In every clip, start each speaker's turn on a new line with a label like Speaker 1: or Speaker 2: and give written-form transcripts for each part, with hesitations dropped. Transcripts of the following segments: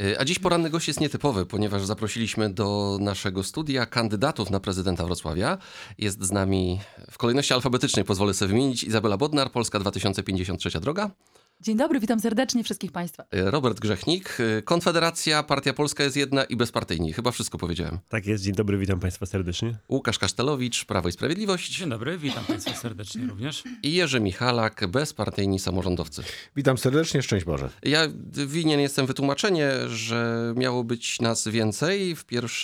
Speaker 1: A dziś poranny gość jest nietypowy, ponieważ zaprosiliśmy do naszego studia kandydatów na prezydenta Wrocławia. Jest z nami w kolejności alfabetycznej, pozwolę sobie wymienić, Izabela Bodnar, Polska 2053 droga.
Speaker 2: Dzień dobry, witam serdecznie wszystkich Państwa.
Speaker 1: Robert Grzechnik, Konfederacja, Partia Polska jest jedna i bezpartyjni. Chyba wszystko powiedziałem.
Speaker 3: Tak jest, dzień dobry, witam Państwa serdecznie.
Speaker 1: Łukasz Kasztelowicz, Prawo i Sprawiedliwość.
Speaker 4: Dzień dobry, witam Państwa serdecznie również.
Speaker 1: I Jerzy Michalak, bezpartyjni samorządowcy.
Speaker 5: Witam serdecznie, szczęść Boże.
Speaker 1: Ja winien jestem wytłumaczenie, że miało być nas więcej.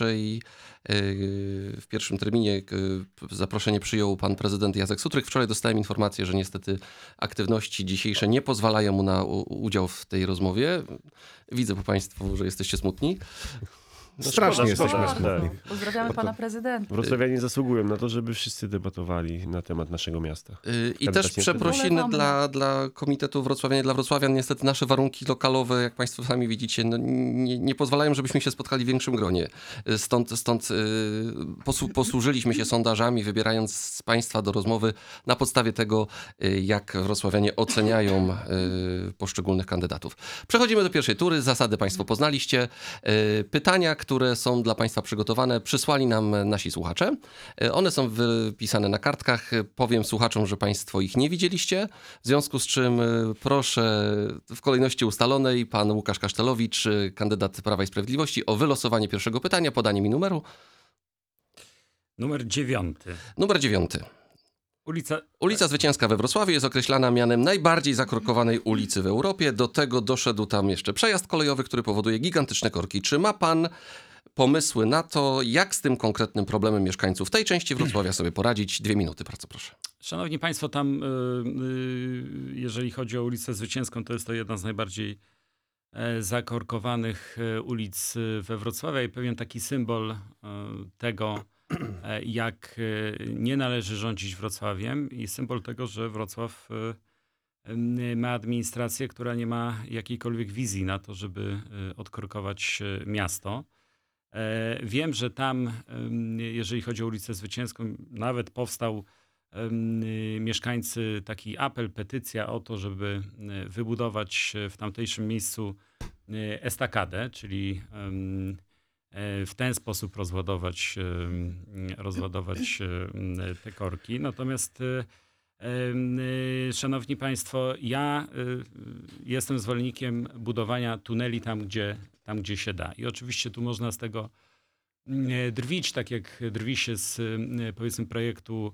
Speaker 1: W pierwszym terminie zaproszenie przyjął pan prezydent Jacek Sutryk. Wczoraj dostałem informację, że niestety aktywności dzisiejsze nie pozwalają mu na udział w tej rozmowie. Widzę po państwu, że jesteście smutni.
Speaker 5: Strasznie jesteśmy smutni.
Speaker 2: Pozdrawiamy pana prezydenta.
Speaker 3: Wrocławianie zasługują na to, żeby wszyscy debatowali na temat naszego miasta.
Speaker 1: I też przeprosiny dla Komitetu Wrocławianie dla Wrocławian. Niestety nasze warunki lokalowe, jak państwo sami widzicie, nie pozwalają, żebyśmy się spotkali w większym gronie. Stąd posłużyliśmy się sondażami, wybierając państwa do rozmowy na podstawie tego, jak wrocławianie oceniają poszczególnych kandydatów. Przechodzimy do pierwszej tury. Zasady państwo poznaliście. Pytania, które są dla państwa przygotowane, przysłali nam nasi słuchacze. One są wypisane na kartkach. Powiem słuchaczom, że państwo ich nie widzieliście, w związku z czym proszę w kolejności ustalonej pan Łukasz Kasztelowicz, kandydat Prawa i Sprawiedliwości, o wylosowanie pierwszego pytania, podanie mi numeru.
Speaker 4: Numer 9.
Speaker 1: Numer 9. Ulica Zwycięska we Wrocławiu jest określana mianem najbardziej zakorkowanej ulicy w Europie. Do tego doszedł tam jeszcze przejazd kolejowy, który powoduje gigantyczne korki. Czy ma pan pomysły na to, jak z tym konkretnym problemem mieszkańców tej części Wrocławia sobie poradzić? 2 minuty, bardzo proszę.
Speaker 4: Szanowni Państwo, tam jeżeli chodzi o ulicę Zwycięską, to jest to jedna z najbardziej zakorkowanych ulic we Wrocławiu i pewien taki symbol tego, jak nie należy rządzić Wrocławiem i symbol tego, że Wrocław ma administrację, która nie ma jakiejkolwiek wizji na to, żeby odkorkować miasto. Wiem, że tam, jeżeli chodzi o ulicę Zwycięską, nawet powstał mieszkańcy taki apel, petycja o to, żeby wybudować w tamtejszym miejscu estakadę, czyli w ten sposób rozładować te korki. Natomiast, szanowni państwo, ja jestem zwolennikiem budowania tuneli tam, gdzie się da. I oczywiście tu można z tego drwić, tak jak drwi się z, powiedzmy, projektu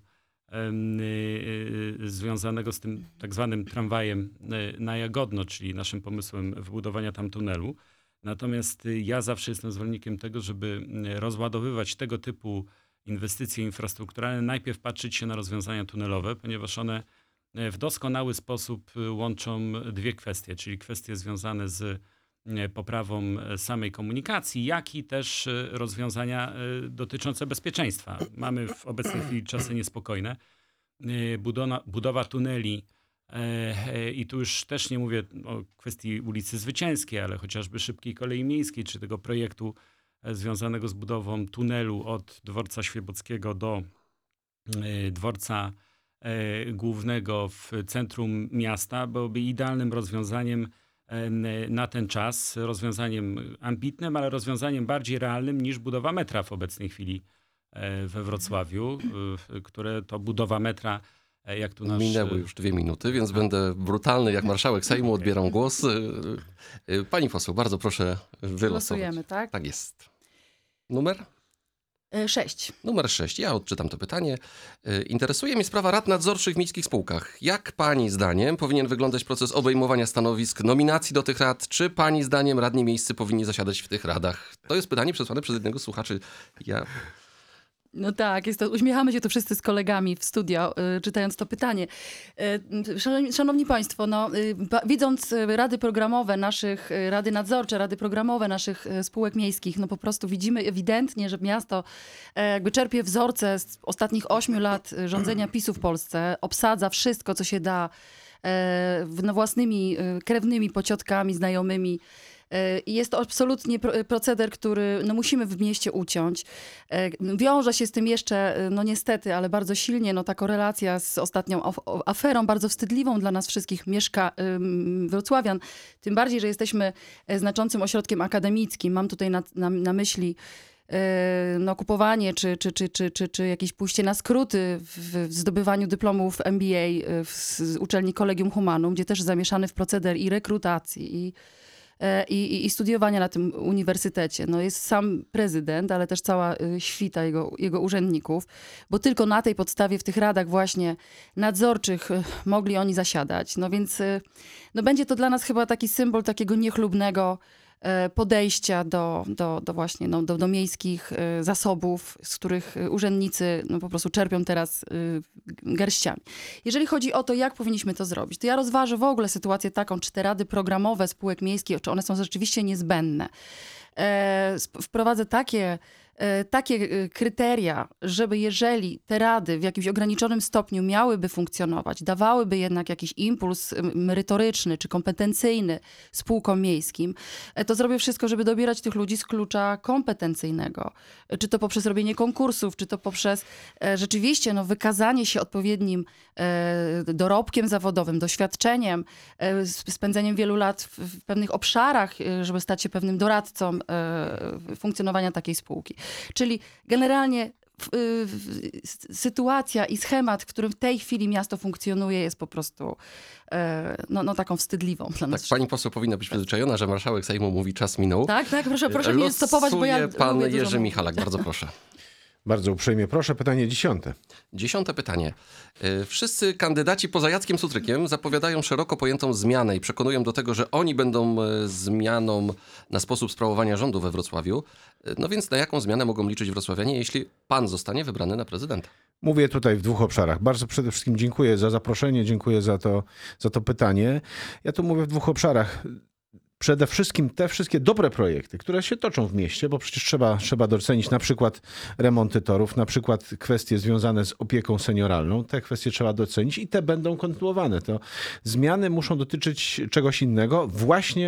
Speaker 4: związanego z tym tak zwanym tramwajem na Jagodno, czyli naszym pomysłem wybudowania tam tunelu. Natomiast ja zawsze jestem zwolennikiem tego, żeby rozładowywać tego typu inwestycje infrastrukturalne, najpierw patrzeć się na rozwiązania tunelowe, ponieważ one w doskonały sposób łączą dwie kwestie, czyli kwestie związane z poprawą samej komunikacji, jak i też rozwiązania dotyczące bezpieczeństwa. Mamy w obecnej chwili czasy niespokojne. Budowa tuneli, i tu już też nie mówię o kwestii ulicy Zwycięskiej, ale chociażby szybkiej kolei miejskiej, czy tego projektu związanego z budową tunelu od dworca Świebockiego do dworca głównego w centrum miasta, byłoby idealnym rozwiązaniem na ten czas, rozwiązaniem ambitnym, ale rozwiązaniem bardziej realnym niż budowa metra w obecnej chwili we Wrocławiu, które to budowa metra, jak tu
Speaker 1: Minęły już 2 minuty, więc będę brutalny jak marszałek Sejmu, odbieram głos. Pani poseł, bardzo proszę wylosować.
Speaker 2: Losujemy, tak?
Speaker 1: Tak jest. Numer?
Speaker 2: 6.
Speaker 1: Numer 6. Ja odczytam to pytanie. Interesuje mnie sprawa rad nadzorczych w miejskich spółkach. Jak pani zdaniem powinien wyglądać proces obejmowania stanowisk, nominacji do tych rad? Czy pani zdaniem radni miejscy powinni zasiadać w tych radach? To jest pytanie przesłane przez jednego z słuchaczy.
Speaker 2: No tak, uśmiechamy się tu wszyscy z kolegami w studio, czytając to pytanie. Szanowni Państwo, widząc rady programowe rady nadzorcze, rady programowe naszych spółek miejskich, po prostu widzimy ewidentnie, że miasto jakby czerpie wzorce z ostatnich 8 lat rządzenia PiS-u w Polsce, obsadza wszystko, co się da własnymi krewnymi, pociotkami, znajomymi, I jest to absolutnie proceder, który no, musimy w mieście uciąć. Wiąże się z tym jeszcze, no niestety, ale bardzo silnie, no ta korelacja z ostatnią aferą, bardzo wstydliwą dla nas wszystkich wrocławian. Tym bardziej, że jesteśmy znaczącym ośrodkiem akademickim. Mam tutaj na myśli no, kupowanie czy jakieś pójście na skróty w zdobywaniu dyplomów MBA z uczelni Collegium Humanum, gdzie też zamieszany w proceder i rekrutacji, i studiowania na tym uniwersytecie. No, jest sam prezydent, ale też cała świta jego urzędników, bo tylko na tej podstawie w tych radach właśnie nadzorczych mogli oni zasiadać. No więc no, będzie to dla nas chyba taki symbol takiego niechlubnego podejścia właśnie do miejskich zasobów, z których urzędnicy no, po prostu czerpią teraz garściami. Jeżeli chodzi o to, jak powinniśmy to zrobić, to ja rozważę w ogóle sytuację taką, czy te rady programowe spółek miejskich, czy one są rzeczywiście niezbędne. Wprowadzę takie kryteria, żeby jeżeli te rady w jakimś ograniczonym stopniu miałyby funkcjonować, dawałyby jednak jakiś impuls merytoryczny czy kompetencyjny spółkom miejskim, to zrobię wszystko, żeby dobierać tych ludzi z klucza kompetencyjnego. Czy to poprzez robienie konkursów, czy to poprzez rzeczywiście no, wykazanie się odpowiednim dorobkiem zawodowym, doświadczeniem, spędzeniem wielu lat w pewnych obszarach, żeby stać się pewnym doradcą funkcjonowania takiej spółki. Czyli generalnie sytuacja i schemat, w którym w tej chwili miasto funkcjonuje, jest po prostu no taką wstydliwą dla nas.
Speaker 1: Tak, pani poseł powinna być przyzwyczajona, że marszałek Sejmu mówi czas minął.
Speaker 2: Tak, proszę mnie stopować, bo ja
Speaker 1: pan
Speaker 2: lubię
Speaker 1: Jerzy
Speaker 2: dużo
Speaker 1: Michalak, bardzo proszę.
Speaker 5: Bardzo uprzejmie proszę. Pytanie 10.
Speaker 1: 10. pytanie. Wszyscy kandydaci poza Jackiem Sutrykiem zapowiadają szeroko pojętą zmianę i przekonują do tego, że oni będą zmianą na sposób sprawowania rządu we Wrocławiu. No więc na jaką zmianę mogą liczyć wrocławianie, jeśli pan zostanie wybrany na prezydenta?
Speaker 5: Mówię tutaj w 2 obszarach. Bardzo przede wszystkim dziękuję za zaproszenie, dziękuję za to pytanie. Ja tu mówię w 2 obszarach. Przede wszystkim te wszystkie dobre projekty, które się toczą w mieście, bo przecież trzeba docenić na przykład remonty torów, na przykład kwestie związane z opieką senioralną. Te kwestie trzeba docenić i te będą kontynuowane. To zmiany muszą dotyczyć czegoś innego, właśnie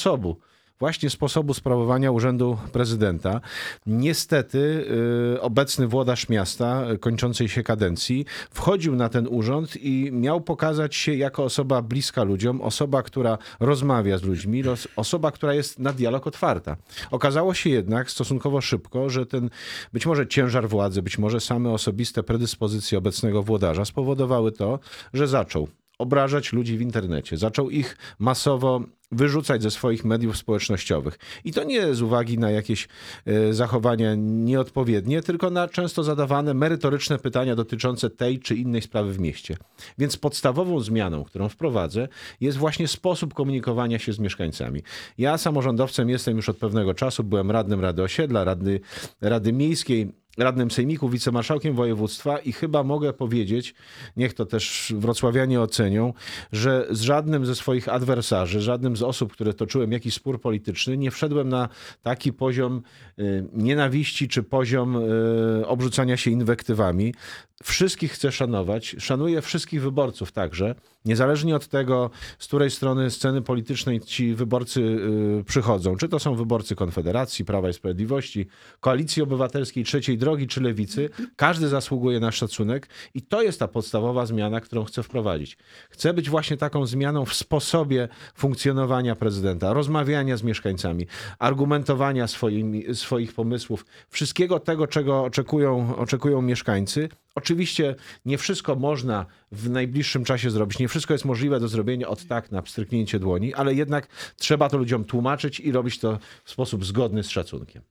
Speaker 5: sposobu sprawowania urzędu prezydenta. Niestety obecny włodarz miasta kończącej się kadencji wchodził na ten urząd i miał pokazać się jako osoba bliska ludziom, osoba, która rozmawia z ludźmi, osoba, która jest na dialog otwarta. Okazało się jednak stosunkowo szybko, że ten być może ciężar władzy, być może same osobiste predyspozycje obecnego włodarza spowodowały to, że zaczął obrażać ludzi w internecie, zaczął ich masowo wyrzucać ze swoich mediów społecznościowych. I to nie z uwagi na jakieś zachowania nieodpowiednie, tylko na często zadawane merytoryczne pytania dotyczące tej czy innej sprawy w mieście. Więc podstawową zmianą, którą wprowadzę, jest właśnie sposób komunikowania się z mieszkańcami. Ja samorządowcem jestem już od pewnego czasu, byłem radnym Rady Osiedla, Rady Miejskiej, radnym sejmiku, wicemarszałkiem województwa i chyba mogę powiedzieć, niech to też wrocławianie ocenią, że z żadnym ze swoich adwersarzy, żadnym z osób, które toczyłem jakiś spór polityczny, nie wszedłem na taki poziom nienawiści czy poziom obrzucania się inwektywami. Wszystkich chcę szanować, szanuję wszystkich wyborców także, niezależnie od tego, z której strony sceny politycznej ci wyborcy przychodzą. Czy to są wyborcy Konfederacji, Prawa i Sprawiedliwości, Koalicji Obywatelskiej, Trzeciej Drogi czy Lewicy. Każdy zasługuje na szacunek i to jest ta podstawowa zmiana, którą chcę wprowadzić. Chcę być właśnie taką zmianą w sposobie funkcjonowania prezydenta, rozmawiania z mieszkańcami, argumentowania swoich pomysłów, wszystkiego tego, czego oczekują mieszkańcy. Oczywiście nie wszystko można w najbliższym czasie zrobić, nie wszystko jest możliwe do zrobienia od tak na pstryknięcie dłoni, ale jednak trzeba to ludziom tłumaczyć i robić to w sposób zgodny z szacunkiem.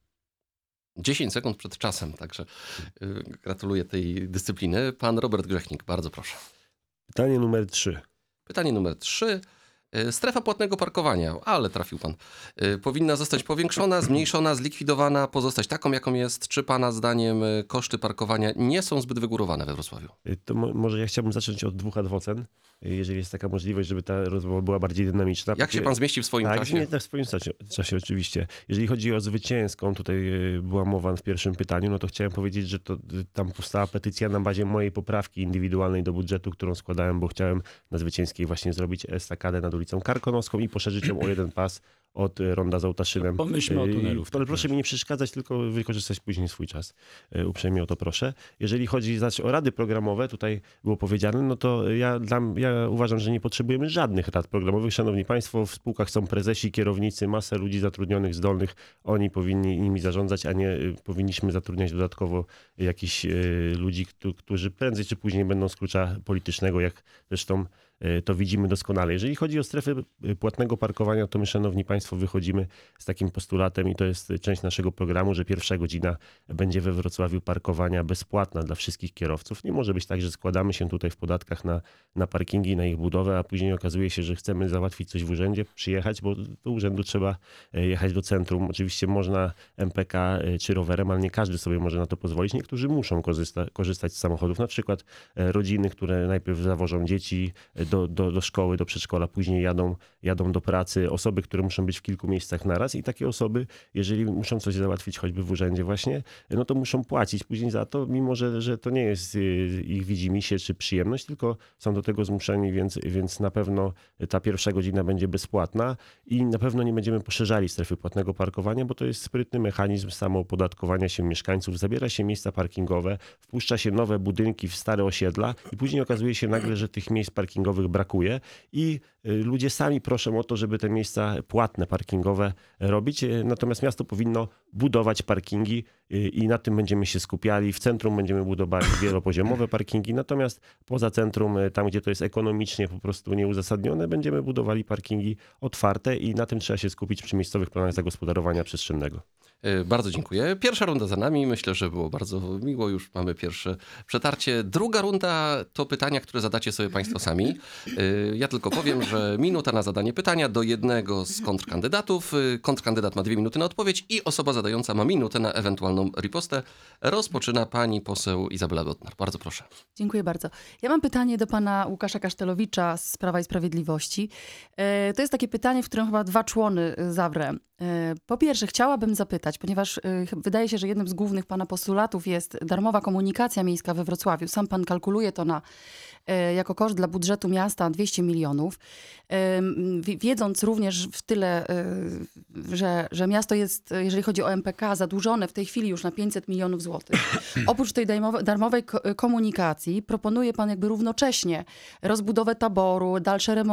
Speaker 1: 10 sekund przed czasem, także gratuluję tej dyscypliny. Pan Robert Grzechnik, bardzo proszę.
Speaker 3: Pytanie numer 3.
Speaker 1: Pytanie numer 3. Strefa płatnego parkowania, ale trafił pan. Powinna zostać powiększona, zmniejszona, zlikwidowana, pozostać taką, jaką jest. Czy pana zdaniem koszty parkowania nie są zbyt wygórowane we Wrocławiu?
Speaker 3: To może ja chciałbym zacząć od 2 adwocen, jeżeli jest taka możliwość, żeby ta rozmowa była bardziej dynamiczna.
Speaker 1: Jak się pan zmieści w swoim czasie?
Speaker 3: Nie, w swoim czasie oczywiście. Jeżeli chodzi o zwycięską, tutaj była mowa w pierwszym pytaniu, no to chciałem powiedzieć, że to tam powstała petycja na bazie mojej poprawki indywidualnej do budżetu, którą składałem, bo chciałem na zwycięskiej właśnie zrobić estakadę nad ulicą Karkonoską i poszerzyć ją o jeden pas od ronda z Ołtaszynem.
Speaker 4: Pomyślmy o tunelu.
Speaker 3: Ale proszę mi nie przeszkadzać, tylko wykorzystać później swój czas. Uprzejmie o to proszę. Jeżeli chodzi o rady programowe, tutaj było powiedziane, no to ja uważam, że nie potrzebujemy żadnych rad programowych. Szanowni Państwo, w spółkach są prezesi, kierownicy, masa ludzi zatrudnionych, zdolnych. Oni powinni nimi zarządzać, a nie powinniśmy zatrudniać dodatkowo jakichś ludzi, którzy prędzej czy później będą z klucza politycznego, jak zresztą to widzimy doskonale. Jeżeli chodzi o strefy płatnego parkowania, to my, szanowni Państwo, wychodzimy z takim postulatem i to jest część naszego programu, że pierwsza godzina będzie we Wrocławiu parkowania bezpłatna dla wszystkich kierowców. Nie może być tak, że składamy się tutaj w podatkach na parkingi, na ich budowę, a później okazuje się, że chcemy załatwić coś w urzędzie, przyjechać, bo do urzędu trzeba jechać do centrum. Oczywiście można MPK czy rowerem, ale nie każdy sobie może na to pozwolić. Niektórzy muszą korzystać z samochodów, na przykład rodziny, które najpierw zawożą dzieci do szkoły, do przedszkola, później jadą do pracy, osoby, które muszą być w kilku miejscach naraz i takie osoby, jeżeli muszą coś załatwić choćby w urzędzie właśnie, no to muszą płacić później za to, mimo że to nie jest ich widzimisię czy przyjemność, tylko są do tego zmuszeni, więc na pewno ta pierwsza godzina będzie bezpłatna i na pewno nie będziemy poszerzali strefy płatnego parkowania, bo to jest sprytny mechanizm samoopodatkowania się mieszkańców, zabiera się miejsca parkingowe, wpuszcza się nowe budynki w stare osiedla i później okazuje się nagle, że tych miejsc parkingowych brakuje i ludzie sami proszą o to, żeby te miejsca płatne parkingowe robić, natomiast miasto powinno budować parkingi i na tym będziemy się skupiali. W centrum będziemy budowali wielopoziomowe parkingi, natomiast poza centrum, tam gdzie to jest ekonomicznie po prostu nieuzasadnione, będziemy budowali parkingi otwarte i na tym trzeba się skupić przy miejscowych planach zagospodarowania przestrzennego.
Speaker 1: Bardzo dziękuję. Pierwsza runda za nami. Myślę, że było bardzo miło. Już mamy pierwsze przetarcie. Druga runda to pytania, które zadacie sobie Państwo sami. Ja tylko powiem, że minuta na zadanie pytania do jednego z kontrkandydatów. Kontrkandydat ma 2 minuty na odpowiedź i osoba zadająca ma minutę na ewentualną ripostę. Rozpoczyna pani poseł Izabela Bodnar. Bardzo proszę.
Speaker 2: Dziękuję bardzo. Ja mam pytanie do pana Łukasza Kasztelowicza z Prawa i Sprawiedliwości. To jest takie pytanie, w którym chyba 2 człony zawrę. Po pierwsze, chciałabym zapytać, ponieważ wydaje się, że jednym z głównych pana postulatów jest darmowa komunikacja miejska we Wrocławiu. Sam pan kalkuluje to jako koszt dla budżetu miasta 200 milionów. Wiedząc również w tyle, że miasto jest, jeżeli chodzi o MPK, zadłużone w tej chwili już na 500 milionów złotych. Oprócz tej darmowej komunikacji proponuje pan jakby równocześnie rozbudowę taboru,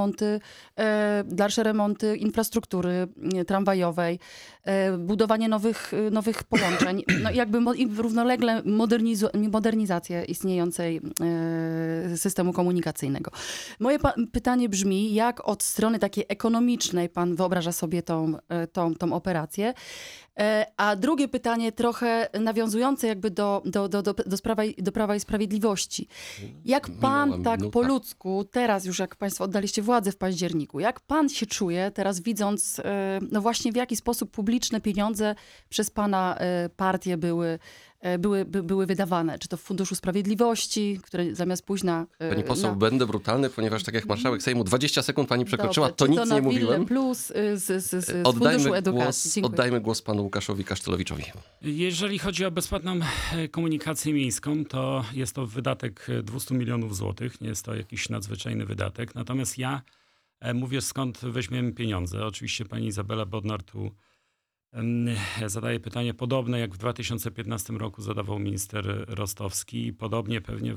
Speaker 2: dalsze remonty infrastruktury tramwajowej, budowanie nowych połączeń, no jakby równolegle modernizację istniejącej systemu komunikacyjnego. Moje pytanie brzmi, jak od strony takiej ekonomicznej pan wyobraża sobie tą operację? A drugie pytanie, trochę nawiązujące jakby do Prawa i Sprawiedliwości. Jak pan tak po ludzku, teraz już jak państwo oddaliście władzę w październiku, jak pan się czuje teraz widząc, no właśnie w jaki sposób publiczne pieniądze przez pana partię były wydawane? Czy to w Funduszu Sprawiedliwości, które zamiast pójść na...
Speaker 1: Pani poseł, będę brutalny, ponieważ tak jak marszałek Sejmu 20 sekund pani przekroczyła,
Speaker 2: Dobrze,
Speaker 1: to
Speaker 2: czy
Speaker 1: nic
Speaker 2: to na
Speaker 1: nie mówiłem.
Speaker 2: Plus z Funduszu Edukacji. Dziękuję.
Speaker 1: Oddajmy głos panu Łukaszowi Kasztelowiczowi.
Speaker 4: Jeżeli chodzi o bezpłatną komunikację miejską, to jest to wydatek 200 milionów złotych. Nie jest to jakiś nadzwyczajny wydatek. Natomiast ja mówię, skąd weźmiemy pieniądze. Oczywiście pani Izabela Bodnar tu zadaje pytanie podobne, jak w 2015 roku zadawał minister Rostowski. Podobnie pewnie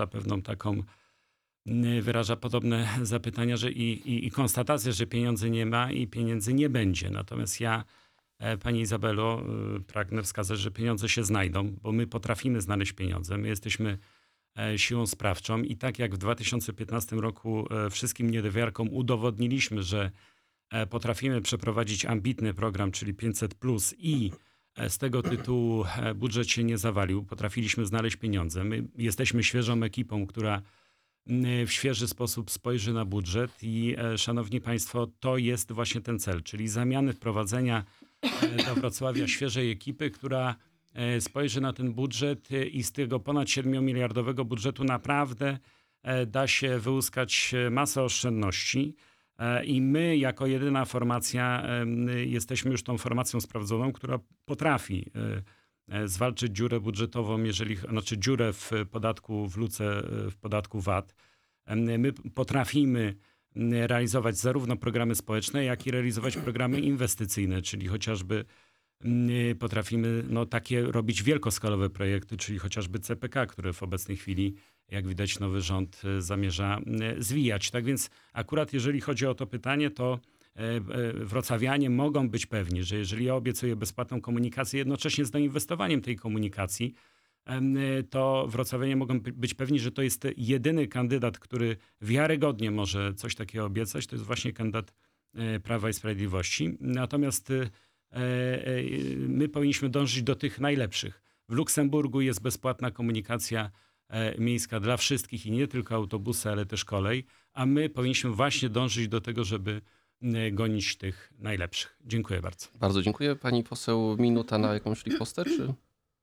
Speaker 4: wyraża podobne zapytania, że i konstatację, że pieniędzy nie ma i pieniędzy nie będzie. Natomiast ja, pani Izabelo, pragnę wskazać, że pieniądze się znajdą, bo my potrafimy znaleźć pieniądze. My jesteśmy siłą sprawczą i tak jak w 2015 roku wszystkim niedowiarkom udowodniliśmy, że potrafimy przeprowadzić ambitny program, czyli 500+, i z tego tytułu budżet się nie zawalił. Potrafiliśmy znaleźć pieniądze. My jesteśmy świeżą ekipą, która w świeży sposób spojrzy na budżet i szanowni państwo, to jest właśnie ten cel, czyli wprowadzenia do Wrocławia świeżej ekipy, która spojrzy na ten budżet i z tego ponad 7-miliardowego budżetu naprawdę da się wyłuskać masę oszczędności. I my jako jedyna formacja jesteśmy już tą formacją sprawdzoną, która potrafi zwalczyć dziurę budżetową, dziurę w podatku w luce, w podatku VAT. My potrafimy realizować zarówno programy społeczne, jak i realizować programy inwestycyjne, czyli chociażby potrafimy takie robić wielkoskalowe projekty, czyli chociażby CPK, które w obecnej chwili, jak widać, nowy rząd zamierza zwijać. Tak więc akurat jeżeli chodzi o to pytanie, to wrocławianie mogą być pewni, że jeżeli ja obiecuję bezpłatną komunikację jednocześnie z doinwestowaniem tej komunikacji, to wrocławianie mogą być pewni, że to jest jedyny kandydat, który wiarygodnie może coś takiego obiecać. To jest właśnie kandydat Prawa i Sprawiedliwości. Natomiast my powinniśmy dążyć do tych najlepszych. W Luksemburgu jest bezpłatna komunikacja miejska dla wszystkich i nie tylko autobusy, ale też kolej, a my powinniśmy właśnie dążyć do tego, żeby gonić tych najlepszych. Dziękuję bardzo.
Speaker 1: Bardzo dziękuję. Pani poseł, minuta na jakąś ripostę, czy...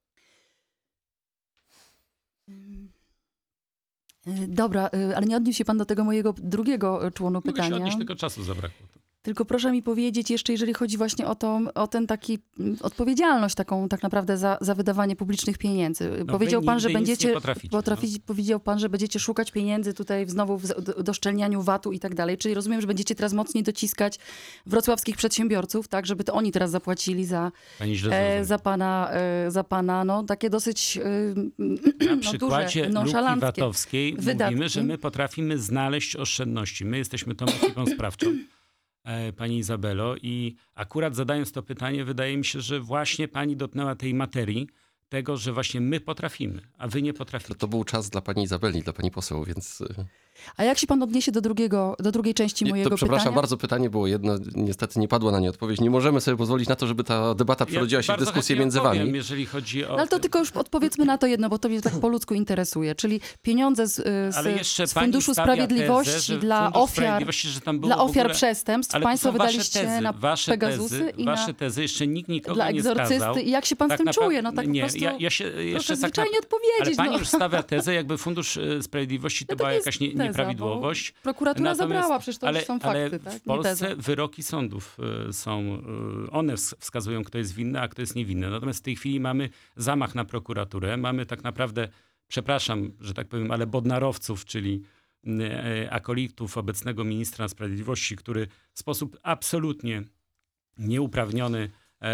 Speaker 2: Dobra, ale nie odniósł się pan do tego mojego drugiego członu
Speaker 4: Mogę się
Speaker 2: pytania.
Speaker 4: odnieść, tylko czasu zabrakło.
Speaker 2: Tylko proszę mi powiedzieć jeszcze, jeżeli chodzi właśnie o ten taki odpowiedzialność taką tak naprawdę za wydawanie publicznych pieniędzy. Powiedział pan, że będziecie powiedział pan, że będziecie szukać pieniędzy tutaj znowu w doszczelnianiu VAT-u i tak dalej. Czyli rozumiem, że będziecie teraz mocniej dociskać wrocławskich przedsiębiorców, tak, żeby to oni teraz zapłacili za pana takie dosyć
Speaker 4: na przykładzie
Speaker 2: duże,
Speaker 4: luki VAT-owskiej
Speaker 2: wydatki.
Speaker 4: mówimy, że my potrafimy znaleźć oszczędności. My jesteśmy tą ekipą sprawczą. Pani Izabelo, i akurat zadając to pytanie, wydaje mi się, że właśnie pani dotknęła tej materii, tego, że właśnie my potrafimy, a wy nie potraficie.
Speaker 1: To był czas dla pani Izabeli, dla pani poseł, więc...
Speaker 2: A jak się pan odniesie do drugiej części mojego pytania?
Speaker 1: Przepraszam bardzo, pytanie było jedno, niestety nie padło na nie odpowiedź. Nie możemy sobie pozwolić na to, żeby ta debata przerodziła się w dyskusję między wami.
Speaker 4: Jeżeli chodzi o...
Speaker 2: Ale to tylko już odpowiedzmy na to jedno, bo to mnie tak po ludzku interesuje. Czyli pieniądze z Funduszu Sprawiedliwości dla ofiar przestępstw państwo wydaliście na Pegasusy i
Speaker 4: wasze tezy jeszcze nikt nikogo
Speaker 2: dla
Speaker 4: nie skazał.
Speaker 2: egzorcysty. I jak się pan z tym czuje? No tak
Speaker 4: nie,
Speaker 2: po prostu proszę zwyczajnie
Speaker 4: Ale
Speaker 2: odpowiedzieć.
Speaker 4: pani już stawia tezę, jakby Fundusz Sprawiedliwości to była jakaś nieprawidłowość.
Speaker 2: Prokuratura zabrała, przecież to już są fakty.
Speaker 4: Ale
Speaker 2: tak?
Speaker 4: w Polsce wyroki sądów są, one wskazują, kto jest winny, a kto jest niewinny. Natomiast w tej chwili mamy zamach na prokuraturę, mamy tak naprawdę, przepraszam, że tak powiem, ale bodnarowców, czyli akolitów obecnego ministra sprawiedliwości, który w sposób absolutnie nieuprawniony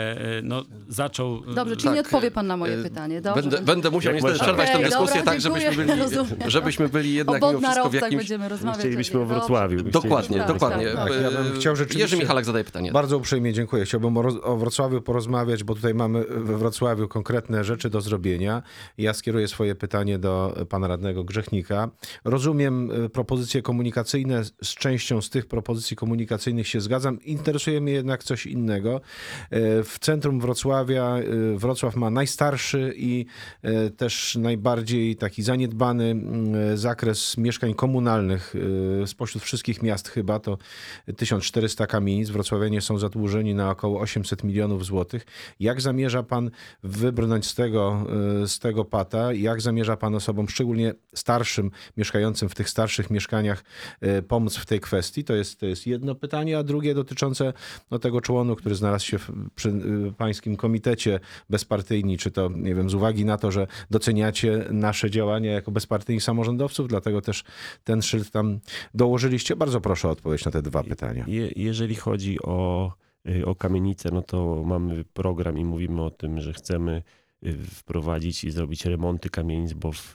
Speaker 4: zaczął...
Speaker 2: Dobrze, czyli nie odpowie pan na moje pytanie. Dobrze,
Speaker 1: Będę musiał niestety przerwać tę dyskusję tak, żebyśmy byli jednak mimo wszystko w jakimś...
Speaker 2: będziemy rozmawiać.
Speaker 3: Chcielibyśmy o Wrocławiu.
Speaker 1: Dokładnie.
Speaker 5: Tak, ja bym chciał rzeczywiście...
Speaker 1: Jerzy Michalak zadaje pytanie.
Speaker 5: Bardzo uprzejmie dziękuję. Chciałbym o Wrocławiu porozmawiać, bo tutaj mamy we Wrocławiu konkretne rzeczy do zrobienia. Ja skieruję swoje pytanie do pana radnego Grzechnika. Rozumiem propozycje komunikacyjne, z częścią z tych propozycji komunikacyjnych się zgadzam. Interesuje mnie jednak coś innego. W centrum Wrocławia Wrocław ma najstarszy i też najbardziej taki zaniedbany zakres mieszkań komunalnych spośród wszystkich miast chyba. To 1400 kamienic. Wrocławianie są zadłużeni na około 800 milionów złotych. Jak zamierza pan wybrnąć z tego pata? Jak zamierza pan osobom, szczególnie starszym, mieszkającym w tych starszych mieszkaniach, pomóc w tej kwestii? To jest jedno pytanie, a drugie dotyczące tego członu, który znalazł się przy pańskim komitecie bezpartyjni, czy to, nie wiem, z uwagi na to, że doceniacie nasze działania jako bezpartyjni samorządowców, dlatego też ten szyld tam dołożyliście. Bardzo proszę o odpowiedź na te dwa pytania.
Speaker 3: Jeżeli chodzi o kamienice, no to mamy program i mówimy o tym, że chcemy wprowadzić i zrobić remonty kamienic, bo w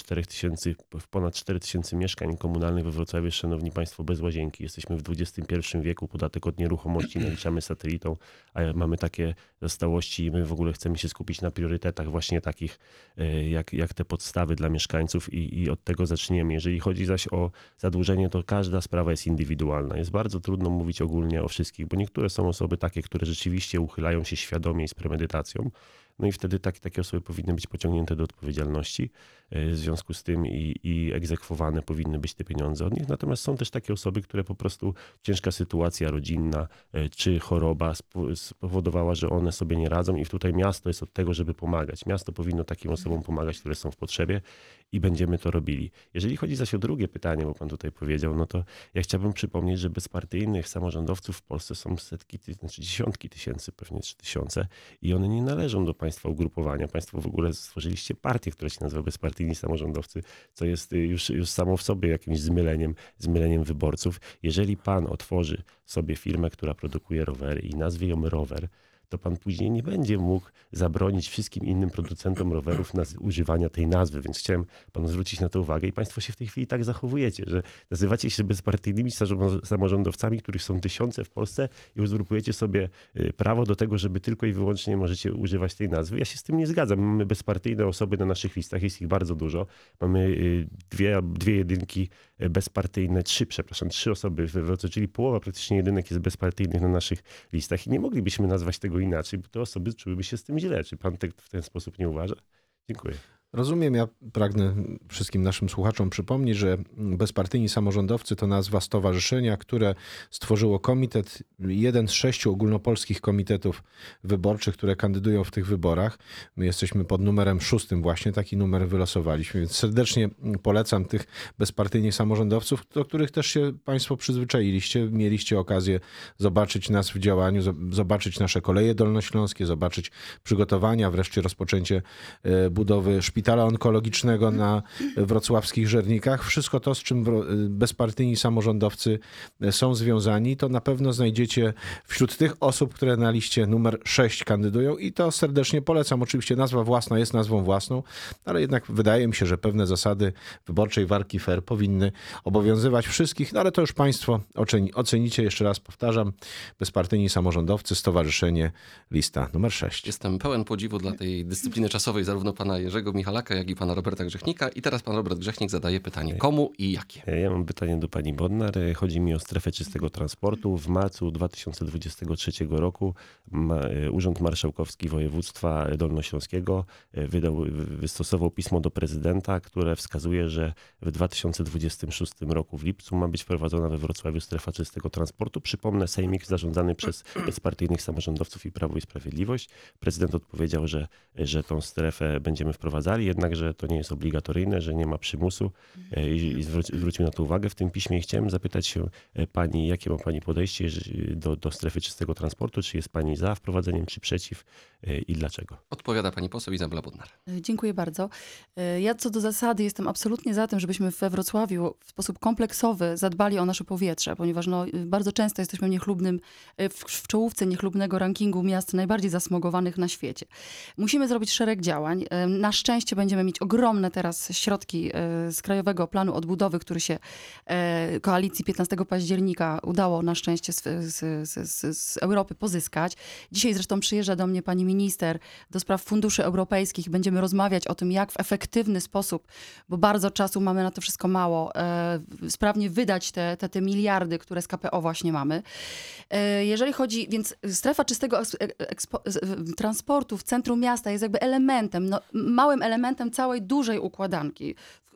Speaker 3: ponad 4000 mieszkań komunalnych we Wrocławiu, szanowni państwo, bez łazienki. Jesteśmy w XXI wieku, podatek od nieruchomości naliczamy satelitą, a mamy takie zastałości i my w ogóle chcemy się skupić na priorytetach właśnie takich jak te podstawy dla mieszkańców i od tego zaczniemy. Jeżeli chodzi zaś o zadłużenie, to każda sprawa jest indywidualna. Jest bardzo trudno mówić ogólnie o wszystkich, bo niektóre są osoby takie, które rzeczywiście uchylają się świadomie i z premedytacją. No i wtedy takie osoby powinny być pociągnięte do odpowiedzialności. W związku z tym i egzekwowane powinny być te pieniądze od nich. Natomiast są też takie osoby, które po prostu ciężka sytuacja rodzinna czy choroba spowodowała, że one sobie nie radzą i tutaj miasto jest od tego, żeby pomagać. Miasto powinno takim osobom pomagać, które są w potrzebie i będziemy to robili. Jeżeli chodzi zaś o drugie pytanie, bo pan tutaj powiedział, no to ja chciałbym przypomnieć, że bezpartyjnych samorządowców w Polsce są dziesiątki tysięcy, pewnie 3000 i one nie należą do państwa państwa ugrupowania. Państwo w ogóle stworzyliście partię, która się nazywa Bezpartyjni Samorządowcy, co jest już samo w sobie jakimś zmyleniem wyborców. Jeżeli pan otworzy sobie firmę, która produkuje rowery i nazwie ją Rower, to pan później nie będzie mógł zabronić wszystkim innym producentom rowerów używania tej nazwy. Więc chciałem panu zwrócić na to uwagę i państwo się w tej chwili tak zachowujecie, że nazywacie się bezpartyjnymi samorządowcami, których są tysiące w Polsce i uzurpujecie sobie prawo do tego, żeby tylko i wyłącznie możecie używać tej nazwy. Ja się z tym nie zgadzam. Mamy bezpartyjne osoby na naszych listach, jest ich bardzo dużo. Mamy dwie jedynki bezpartyjne, trzy osoby we Wrocławiu, czyli połowa praktycznie jedynek jest bezpartyjnych na naszych listach i nie moglibyśmy nazwać tego inaczej, bo te osoby czułyby się z tym źle. Czy pan w ten sposób nie uważa? Dziękuję.
Speaker 5: Rozumiem, ja pragnę wszystkim naszym słuchaczom przypomnieć, że Bezpartyjni Samorządowcy to nazwa stowarzyszenia, które stworzyło komitet, jeden z 6 ogólnopolskich komitetów wyborczych, które kandydują w tych wyborach. My jesteśmy pod numerem 6 właśnie, taki numer wylosowaliśmy, więc serdecznie polecam tych bezpartyjnych samorządowców, do których też się państwo przyzwyczailiście. Mieliście okazję zobaczyć nas w działaniu, zobaczyć nasze koleje dolnośląskie, zobaczyć przygotowania, wreszcie rozpoczęcie budowy szpitala onkologicznego na wrocławskich Żernikach. Wszystko to, z czym bezpartyjni samorządowcy są związani, to na pewno znajdziecie wśród tych osób, które na liście numer 6 kandydują i to serdecznie polecam. Oczywiście nazwa własna jest nazwą własną, ale jednak wydaje mi się, że pewne zasady wyborczej walki fair powinny obowiązywać wszystkich, no ale to już państwo ocenicie. Jeszcze raz powtarzam, Bezpartyjni Samorządowcy, Stowarzyszenie, lista numer 6.
Speaker 1: Jestem pełen podziwu dla tej dyscypliny czasowej zarówno pana Jerzego Michalaka, jak i pana Roberta Grzechnika. I teraz pan Robert Grzechnik zadaje pytanie, komu i jakie?
Speaker 3: Ja mam pytanie do pani Bodnar. Chodzi mi o strefę czystego transportu. W marcu 2023 roku Urząd Marszałkowski Województwa Dolnośląskiego wystosował pismo do prezydenta, które wskazuje, że w 2026 roku w lipcu ma być wprowadzona we Wrocławiu strefa czystego transportu. Przypomnę, sejmik zarządzany przez bezpartyjnych samorządowców i Prawo i Sprawiedliwość. Prezydent odpowiedział, że tą strefę będziemy wprowadzali, jednakże to nie jest obligatoryjne, że nie ma przymusu i zwrócił na to uwagę w tym piśmie. I chciałem zapytać się pani, jakie ma pani podejście do strefy czystego transportu? Czy jest pani za wprowadzeniem, czy przeciw i dlaczego?
Speaker 1: Odpowiada pani poseł Izabela Bodnar.
Speaker 2: Dziękuję bardzo. Ja co do zasady jestem absolutnie za tym, żebyśmy we Wrocławiu w sposób kompleksowy zadbali o nasze powietrze, ponieważ bardzo często jesteśmy w czołówce niechlubnego rankingu miast najbardziej zasmogowanych na świecie. Musimy zrobić szereg działań. Na szczęście będziemy mieć ogromne teraz środki z Krajowego Planu Odbudowy, który się koalicji 15 października udało na szczęście z Europy pozyskać. Dzisiaj zresztą przyjeżdża do mnie pani minister do spraw funduszy europejskich. Będziemy rozmawiać o tym, jak w efektywny sposób, bo bardzo czasu mamy na to wszystko mało, sprawnie wydać te miliardy, które z KPO właśnie mamy. Jeżeli chodzi, więc strefa czystego transportu w centrum miasta jest jakby elementem, małym elementem całej dużej układanki,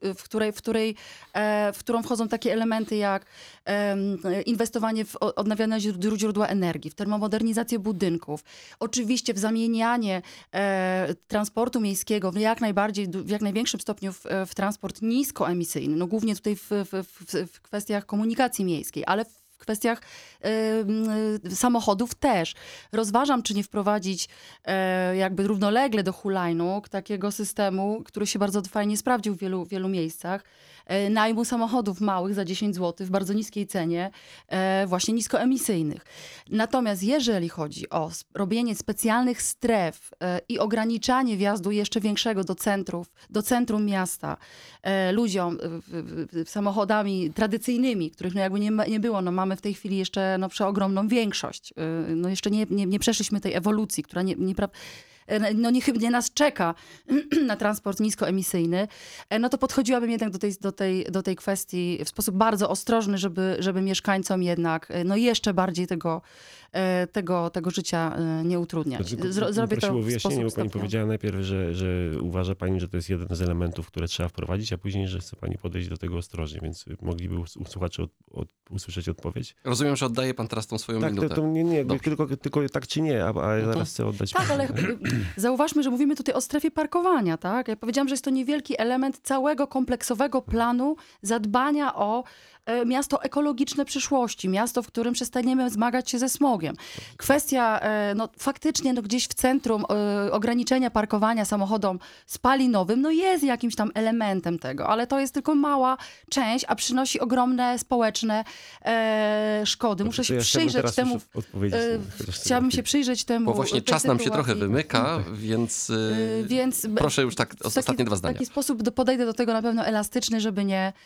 Speaker 2: w którą wchodzą takie elementy jak inwestowanie w odnawialne źródła energii, w termomodernizację budynków, oczywiście w zamienianie transportu miejskiego w jak największym stopniu w transport niskoemisyjny, no głównie tutaj w kwestiach komunikacji miejskiej, ale w kwestiach samochodów też. Rozważam, czy nie wprowadzić jakby równolegle do hulajnóg takiego systemu, który się bardzo fajnie sprawdził w wielu miejscach, najmu samochodów małych za 10 zł w bardzo niskiej cenie, właśnie niskoemisyjnych. Natomiast jeżeli chodzi o robienie specjalnych stref i ograniczanie wjazdu jeszcze większego do centrum miasta ludziom samochodami tradycyjnymi, których jakby nie było, mamy w tej chwili jeszcze przeogromną większość. Jeszcze nie przeszliśmy tej ewolucji, która niechybnie nas czeka na transport niskoemisyjny, no to podchodziłabym jednak do tej kwestii w sposób bardzo ostrożny, żeby mieszkańcom jednak jeszcze bardziej tego życia nie utrudniać. Zrobię to
Speaker 3: o
Speaker 2: w
Speaker 3: wyjaśnienie,
Speaker 2: sposób
Speaker 3: bo pani
Speaker 2: stopniowy.
Speaker 3: powiedziała najpierw, że uważa pani, że to jest jeden z elementów, które trzeba wprowadzić, a później, że chce pani podejść do tego ostrożnie, więc mogliby słuchacze usłyszeć odpowiedź?
Speaker 1: Rozumiem, że oddaje pan teraz tą swoją
Speaker 3: Tak,
Speaker 1: minutę.
Speaker 3: to nie,
Speaker 1: Dobrze.
Speaker 3: tylko tak czy nie, a ja zaraz chcę oddać.
Speaker 2: Tak, ale zauważmy, że mówimy tutaj o strefie parkowania, tak? Ja powiedziałam, że jest to niewielki element całego kompleksowego planu zadbania o miasto ekologiczne przyszłości, miasto, w którym przestaniemy zmagać się ze smogiem. Kwestia no, faktycznie no, gdzieś w centrum ograniczenia parkowania samochodom spalinowym no, jest jakimś tam elementem tego, ale to jest tylko mała część, a przynosi ogromne społeczne szkody. Muszę się przyjrzeć temu. Chciałabym się przyjrzeć temu.
Speaker 1: Bo właśnie
Speaker 2: tej
Speaker 1: czas nam się
Speaker 2: sytuacji.
Speaker 1: trochę wymyka, więc,
Speaker 2: Więc
Speaker 1: proszę już tak ostatnie dwa
Speaker 2: W
Speaker 1: zdania.
Speaker 2: taki sposób podejdę do tego na pewno elastyczny, żeby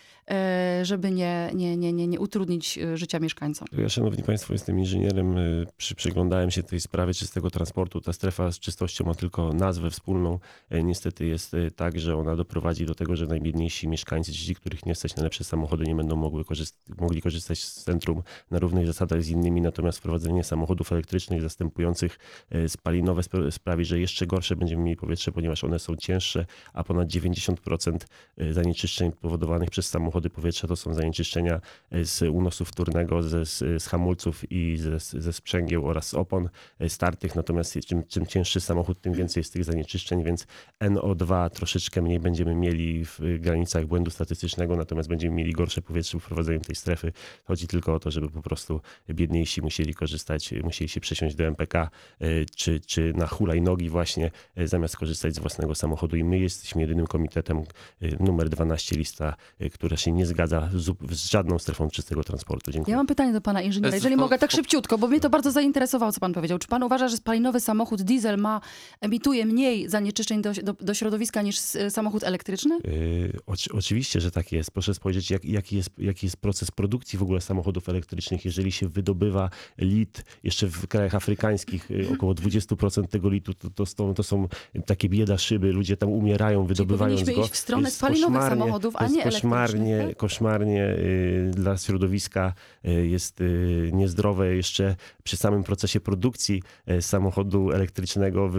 Speaker 2: nie utrudnić życia mieszkańcom.
Speaker 3: Ja, szanowni państwo, jestem inżynierem. Przyglądałem się tej sprawie czystego transportu. Ta strefa z czystością ma tylko nazwę wspólną. Niestety jest tak, że ona doprowadzi do tego, że najbiedniejsi mieszkańcy, ci, których nie stać na lepsze samochody, nie będą mogli korzystać z centrum na równych zasadach z innymi. Natomiast wprowadzenie samochodów elektrycznych zastępujących spalinowe sprawi, że jeszcze gorsze będziemy mieli powietrze, ponieważ one są cięższe, a ponad 90% zanieczyszczeń powodowanych przez samochody powietrza to są zanieczyszczenia z unosu wtórnego, z hamulców i ze sprzęgieł oraz z opon startych. Natomiast czym cięższy samochód, tym więcej jest tych zanieczyszczeń, więc NO2 troszeczkę mniej będziemy mieli w granicach błędu statystycznego, natomiast będziemy mieli gorsze powietrze po wprowadzeniu tej strefy. Chodzi tylko o to, żeby po prostu biedniejsi musieli się przesiąść do MPK czy na hulajnogi właśnie, zamiast korzystać z własnego samochodu. I my jesteśmy jedynym komitetem numer 12 lista, która się nie zgadza z żadną strefą czystego transportu. Dziękuję.
Speaker 2: Ja mam pytanie do pana inżyniera, jeżeli mogę tak szybciutko, bo mnie to bardzo zainteresowało, co pan powiedział. Czy pan uważa, że spalinowy samochód diesel emituje mniej zanieczyszczeń do środowiska niż samochód elektryczny?
Speaker 3: Oczywiście, że tak jest. Proszę spojrzeć, jaki jest proces produkcji w ogóle samochodów elektrycznych. Jeżeli się wydobywa lit, jeszcze w krajach afrykańskich około 20% tego litu, to są takie bieda szyby, ludzie tam umierają, wydobywając
Speaker 2: powinniśmy
Speaker 3: go.
Speaker 2: iść w stronę
Speaker 3: Jest
Speaker 2: spalinowych samochodów, a nie elektrycznych.
Speaker 3: Koszmarnie dla środowiska, jest niezdrowe. Jeszcze przy samym procesie produkcji samochodu elektrycznego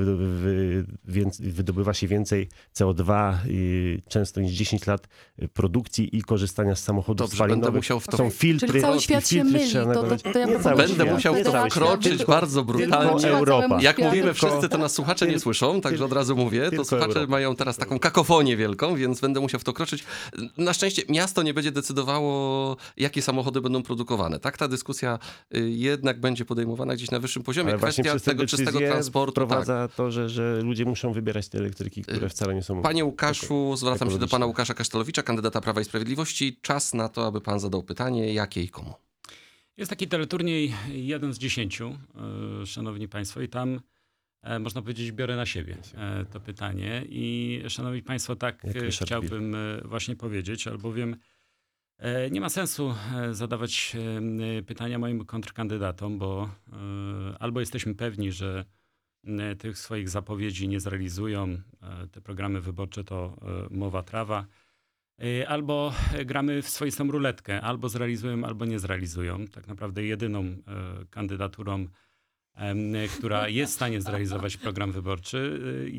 Speaker 3: wydobywa się więcej CO2 często niż 10 lat produkcji i korzystania z samochodów
Speaker 1: Dobrze,
Speaker 3: spalinowych.
Speaker 1: będę musiał w to...
Speaker 3: Są filtry.
Speaker 2: Czyli cały świat się myli.
Speaker 1: Będę musiał w to wkroczyć bardzo brutalnie.
Speaker 3: Tylko Europa.
Speaker 1: Jak mówimy wszyscy, to nas słuchacze nie słyszą, także od razu mówię, to
Speaker 3: tylko
Speaker 1: słuchacze
Speaker 3: Europa.
Speaker 1: mają teraz taką kakofonię wielką, więc będę musiał w to kroczyć. Na szczęście miasto nie będzie decydowało, jakie samochody będą produkowane. Tak, ta dyskusja jednak będzie podejmowana gdzieś na wyższym poziomie.
Speaker 3: Ale właśnie
Speaker 1: Kwestia
Speaker 3: przez te
Speaker 1: tego czystego
Speaker 3: decyzje
Speaker 1: transportu.
Speaker 3: wprowadza to, że ludzie muszą wybierać te elektryki, które wcale nie są...
Speaker 1: Panie Łukaszu, zwracam się do pana
Speaker 3: ekologiczne.
Speaker 1: Łukasza Kasztelowicza, kandydata Prawa i Sprawiedliwości. Czas na to, aby pan zadał pytanie, jakie i komu.
Speaker 4: Jest taki teleturniej 1 z 10, szanowni państwo, i tam można powiedzieć, biorę na siebie to pytanie. I szanowni państwo, tak chciałbym właśnie powiedzieć, albowiem nie ma sensu zadawać pytania moim kontrkandydatom, bo albo jesteśmy pewni, że tych swoich zapowiedzi nie zrealizują, te programy wyborcze to mowa trawa, albo gramy w swoistą ruletkę, albo zrealizują, albo nie zrealizują. Tak naprawdę jedyną kandydaturą, która jest w stanie zrealizować program wyborczy,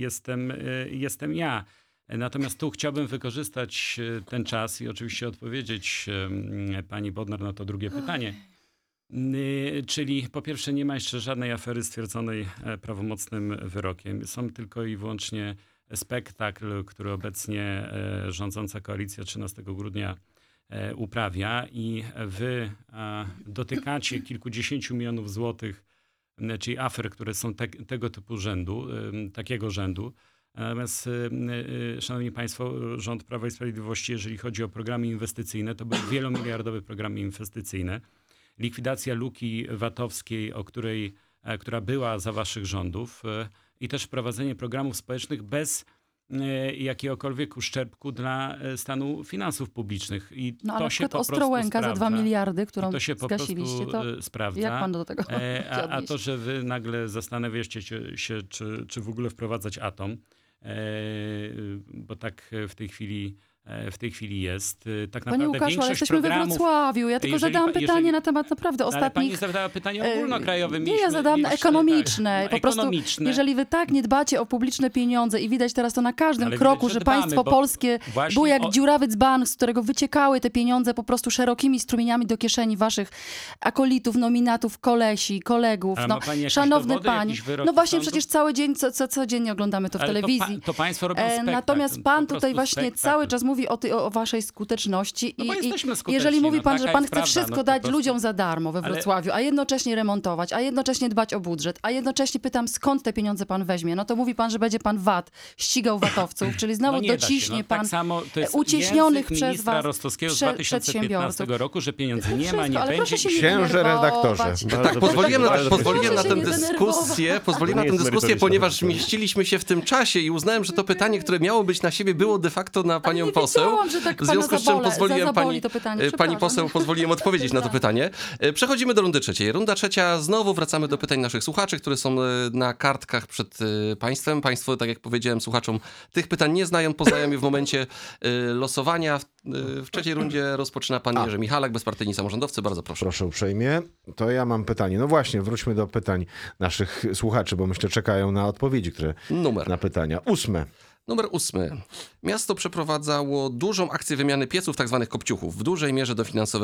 Speaker 4: jestem ja. Natomiast tu chciałbym wykorzystać ten czas i oczywiście odpowiedzieć pani Bodnar na to drugie pytanie. Czyli po pierwsze nie ma jeszcze żadnej afery stwierdzonej prawomocnym wyrokiem. Są tylko i wyłącznie spektakl, który obecnie rządząca koalicja 13 grudnia uprawia i wy dotykacie kilkudziesięciu milionów złotych, czyli afer, które są tego typu takiego rzędu. Natomiast, szanowni państwo, rząd Prawa i Sprawiedliwości, jeżeli chodzi o programy inwestycyjne, to były wielomiliardowe programy inwestycyjne. Likwidacja luki VAT-owskiej, która była za waszych rządów, i też wprowadzenie programów społecznych bez jakiegokolwiek uszczerbku dla stanu finansów publicznych. I
Speaker 2: No ale
Speaker 4: to
Speaker 2: na
Speaker 4: się
Speaker 2: przykład
Speaker 4: po prostu
Speaker 2: Ostrołęka za 2
Speaker 4: sprawdza.
Speaker 2: miliardy, którą
Speaker 4: To się po
Speaker 2: zgasiliście,
Speaker 4: prostu
Speaker 2: to
Speaker 4: sprawdza.
Speaker 2: jak pan do tego się
Speaker 4: A to, że wy nagle zastanawiacie się, czy w ogóle wprowadzać atom, bo tak w tej chwili jest. Tak
Speaker 2: Panie
Speaker 4: naprawdę
Speaker 2: Łukaszu, ale jesteśmy we
Speaker 4: programów,
Speaker 2: Wrocławiu. Ja tylko zadałam pytanie na temat naprawdę
Speaker 4: ale pani
Speaker 2: ostatnich...
Speaker 4: zadała pytanie ogólnokrajowe.
Speaker 2: Nie, ja zadałam ekonomiczne. Po prostu,
Speaker 4: ekonomiczne.
Speaker 2: jeżeli wy tak nie dbacie o publiczne pieniądze i widać teraz to na każdym
Speaker 4: Ale
Speaker 2: kroku,
Speaker 4: widać, że
Speaker 2: że
Speaker 4: dbamy,
Speaker 2: państwo
Speaker 4: bo
Speaker 2: polskie
Speaker 4: właśnie
Speaker 2: było jak dziurawy dzban, z którego wyciekały te pieniądze po prostu szerokimi strumieniami do kieszeni waszych akolitów, nominatów, kolesi, kolegów.
Speaker 4: Ale
Speaker 2: No,
Speaker 4: ma pani jakieś
Speaker 2: szanowny
Speaker 4: dowody,
Speaker 2: panie.
Speaker 4: jakiś wyrok
Speaker 2: No właśnie
Speaker 4: sądu?
Speaker 2: przecież cały dzień, codziennie oglądamy to w
Speaker 4: Ale
Speaker 2: telewizji.
Speaker 4: to państwo robią spektakl.
Speaker 2: Natomiast pan
Speaker 4: Po
Speaker 2: tutaj
Speaker 4: prostu
Speaker 2: właśnie
Speaker 4: spektakl.
Speaker 2: cały czas mówi mówi o waszej skuteczności
Speaker 4: No bo jesteśmy skuteczni,
Speaker 2: jeżeli mówi pan, że
Speaker 4: taka
Speaker 2: pan
Speaker 4: jest
Speaker 2: chce
Speaker 4: prawda,
Speaker 2: wszystko
Speaker 4: po
Speaker 2: dać
Speaker 4: prostu.
Speaker 2: ludziom za darmo we
Speaker 4: Ale-
Speaker 2: Wrocławiu, a jednocześnie remontować, a jednocześnie dbać o budżet, a jednocześnie pytam, skąd te pieniądze pan weźmie, no to mówi pan, że będzie pan VAT ścigał VAT-owców, czyli znowu
Speaker 4: nie da się,
Speaker 2: dociśnie pan
Speaker 4: tak samo to jest
Speaker 2: uciśnionych
Speaker 4: język
Speaker 2: przez
Speaker 4: ministra
Speaker 2: was
Speaker 4: Rostowskiego z
Speaker 2: przedsiębiorców.
Speaker 4: 2015 roku, że pieniędzy nie ma,
Speaker 2: Wszystko,
Speaker 4: nie
Speaker 2: ale proszę
Speaker 4: będzie.
Speaker 2: się nie
Speaker 5: Księże
Speaker 2: denerwować.
Speaker 5: redaktorze.
Speaker 1: Tak, pozwoliłem na
Speaker 2: Proszę
Speaker 1: tę
Speaker 2: się nie
Speaker 1: dyskusję,
Speaker 3: To nie jest merytoryczna
Speaker 1: ponieważ
Speaker 3: dyskusja.
Speaker 1: mieściliśmy się w tym czasie i uznałem, że to pytanie, które miało być na siebie, było de facto na panią
Speaker 2: nie
Speaker 1: poseł.
Speaker 2: wiedziałam, że tak
Speaker 1: W związku
Speaker 2: pana
Speaker 1: z czym
Speaker 2: zabole-
Speaker 1: pozwoliłem
Speaker 2: zaboli to pytanie.
Speaker 1: pani
Speaker 2: Przepraszam.
Speaker 1: poseł pozwoliłem odpowiedzieć na to
Speaker 2: Tak.
Speaker 1: pytanie. Przechodzimy do rundy trzeciej. Runda trzecia, znowu wracamy do pytań naszych słuchaczy, które są na kartkach przed państwem. Państwo, tak jak powiedziałem słuchaczom, tych pytań nie znają, poznają je w momencie losowania. W trzeciej rundzie rozpoczyna pan Jerzy Michalak, bezpartyjni samorządowcy. Bardzo proszę.
Speaker 5: Proszę uprzejmie. To ja mam pytanie. No właśnie, wróćmy do pytań naszych słuchaczy, bo myślę, czekają na odpowiedzi, które
Speaker 1: Numer.
Speaker 5: na pytania. 8.
Speaker 1: Numer 8. Miasto przeprowadzało dużą akcję wymiany pieców, tak zwanych kopciuchów. W dużej mierze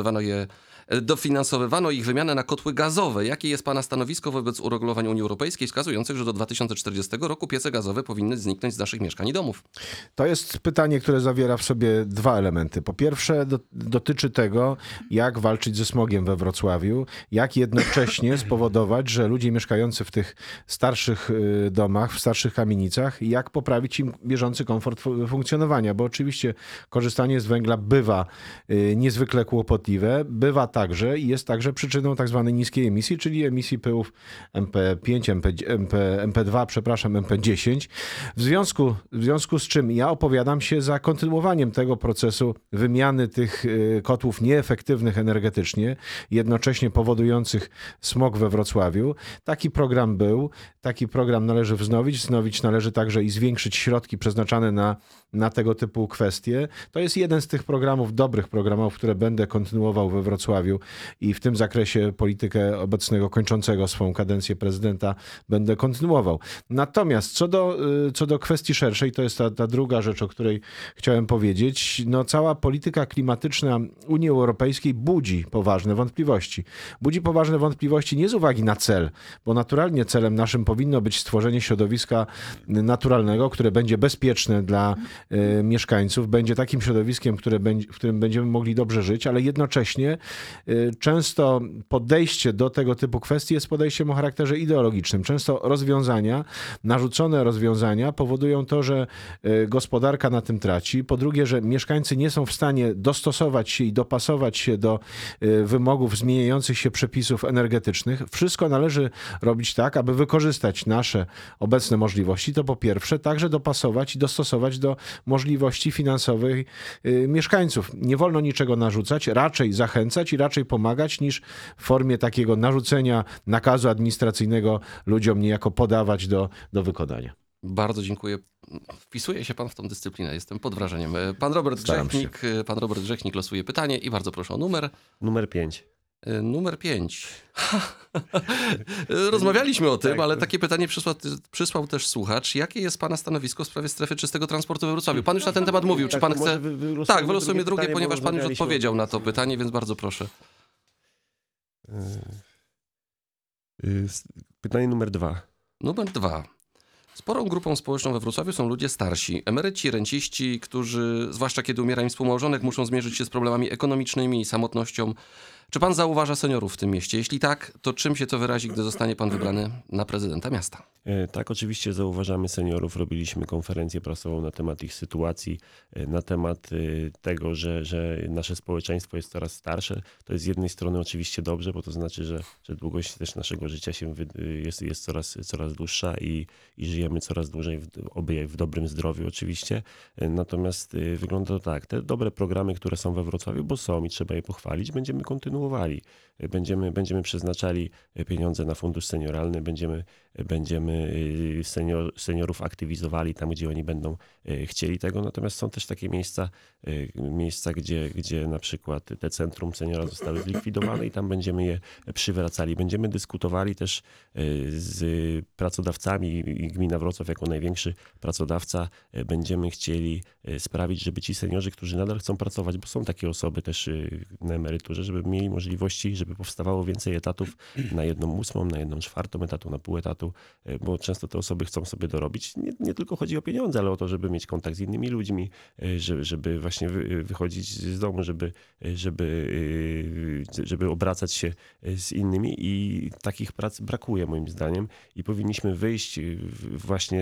Speaker 1: dofinansowywano ich wymianę na kotły gazowe. Jakie jest pana stanowisko wobec uregulowań Unii Europejskiej wskazujących, że do 2040 roku piece gazowe powinny zniknąć z naszych mieszkań i domów?
Speaker 5: To jest pytanie, które zawiera w sobie dwa elementy. Po pierwsze, dotyczy tego, jak walczyć ze smogiem we Wrocławiu, jak jednocześnie spowodować, że ludzie mieszkający w tych starszych domach, w starszych kamienicach, jak poprawić im bieżący komfort funkcjonowania, bo oczywiście korzystanie z węgla bywa niezwykle kłopotliwe, bywa także i jest także przyczyną tak zwanej niskiej emisji, czyli emisji pyłów MP5, MP2, przepraszam, MP10. W związku z czym ja opowiadam się za kontynuowaniem tego procesu wymiany tych kotłów nieefektywnych energetycznie, jednocześnie powodujących smog we Wrocławiu. Taki program był, taki program należy wznowić. Wznowić należy także i zwiększyć środki przeznaczane na tego typu kwestie. To jest jeden z tych programów, dobrych programów, które będę kontynuował we Wrocławiu i w tym zakresie politykę obecnego, kończącego swoją kadencję prezydenta będę kontynuował. Natomiast co do kwestii szerszej, to jest ta druga rzecz, o której chciałem powiedzieć. No, cała polityka klimatyczna Unii Europejskiej budzi poważne wątpliwości. Budzi poważne wątpliwości nie z uwagi na cel, bo naturalnie celem naszym powinno być stworzenie środowiska naturalnego, które będzie bezpieczne dla mieszkańców, będzie takim środowiskiem, w którym będziemy mogli dobrze żyć, ale jednocześnie często podejście do tego typu kwestii jest podejściem o charakterze ideologicznym. Często narzucone rozwiązania powodują to, że gospodarka na tym traci. Po drugie, że mieszkańcy nie są w stanie dostosować się i dopasować się do wymogów zmieniających się przepisów energetycznych. Wszystko należy robić tak, aby wykorzystać nasze obecne możliwości. To po pierwsze, także dopasować i dostosować do możliwości finansowych mieszkańców. Nie wolno niczego narzucać, raczej zachęcać i raczej pomagać, niż w formie takiego narzucenia nakazu administracyjnego ludziom niejako podawać do wykonania.
Speaker 1: Bardzo dziękuję. Wpisuje się pan w tą dyscyplinę, jestem pod wrażeniem. Pan Robert Grzechnik losuje pytanie i bardzo proszę o numer.
Speaker 3: Numer 5.
Speaker 1: Numer 5. Rozmawialiśmy o tym,
Speaker 3: Tak.
Speaker 1: ale takie pytanie przysłał też słuchacz. Jakie jest pana stanowisko w sprawie strefy czystego transportu we Wrocławiu? Pan już na ten temat mówił. Czy pan chce... Tak, wylosujmy drugie,
Speaker 3: pytanie,
Speaker 1: ponieważ
Speaker 3: bo
Speaker 1: pan już
Speaker 3: rozmawialiśmy
Speaker 1: odpowiedział na to pytanie, więc bardzo proszę.
Speaker 3: Pytanie numer 2.
Speaker 1: Numer 2. Sporą grupą społeczną we Wrocławiu są ludzie starsi, emeryci, renciści, którzy, zwłaszcza kiedy umiera im współmałżonek, muszą zmierzyć się z problemami ekonomicznymi i samotnością. Czy pan zauważa seniorów w tym mieście? Jeśli tak, to czym się to wyrazi, gdy zostanie pan wybrany na prezydenta miasta?
Speaker 3: Tak, oczywiście zauważamy seniorów. Robiliśmy konferencję prasową na temat ich sytuacji, na temat tego, że nasze społeczeństwo jest coraz starsze. To jest z jednej strony oczywiście dobrze, bo to znaczy, że długość też naszego życia jest coraz dłuższa i żyjemy coraz dłużej, w dobrym zdrowiu oczywiście. Natomiast wygląda to tak, te dobre programy, które są we Wrocławiu, bo są i trzeba je pochwalić, będziemy kontynuowali. Będziemy przeznaczali pieniądze na fundusz senioralny, będziemy seniorów aktywizowali tam, gdzie oni będą chcieli tego. Natomiast są też takie miejsca, gdzie na przykład te centrum seniora zostały zlikwidowane i tam będziemy je przywracali. Będziemy dyskutowali też z pracodawcami i Gmina Wrocław jako największy pracodawca będziemy chcieli sprawić, żeby ci seniorzy, którzy nadal chcą pracować, bo są takie osoby też na emeryturze, żeby mieli mieli możliwości, żeby powstawało więcej etatów na 1/8, na 1/4 etatu, na pół etatu, bo często te osoby chcą sobie dorobić. Nie tylko chodzi o pieniądze, ale o to, żeby mieć kontakt z innymi ludźmi, żeby właśnie wychodzić z domu, żeby obracać się z innymi i takich prac brakuje moim zdaniem i powinniśmy wyjść właśnie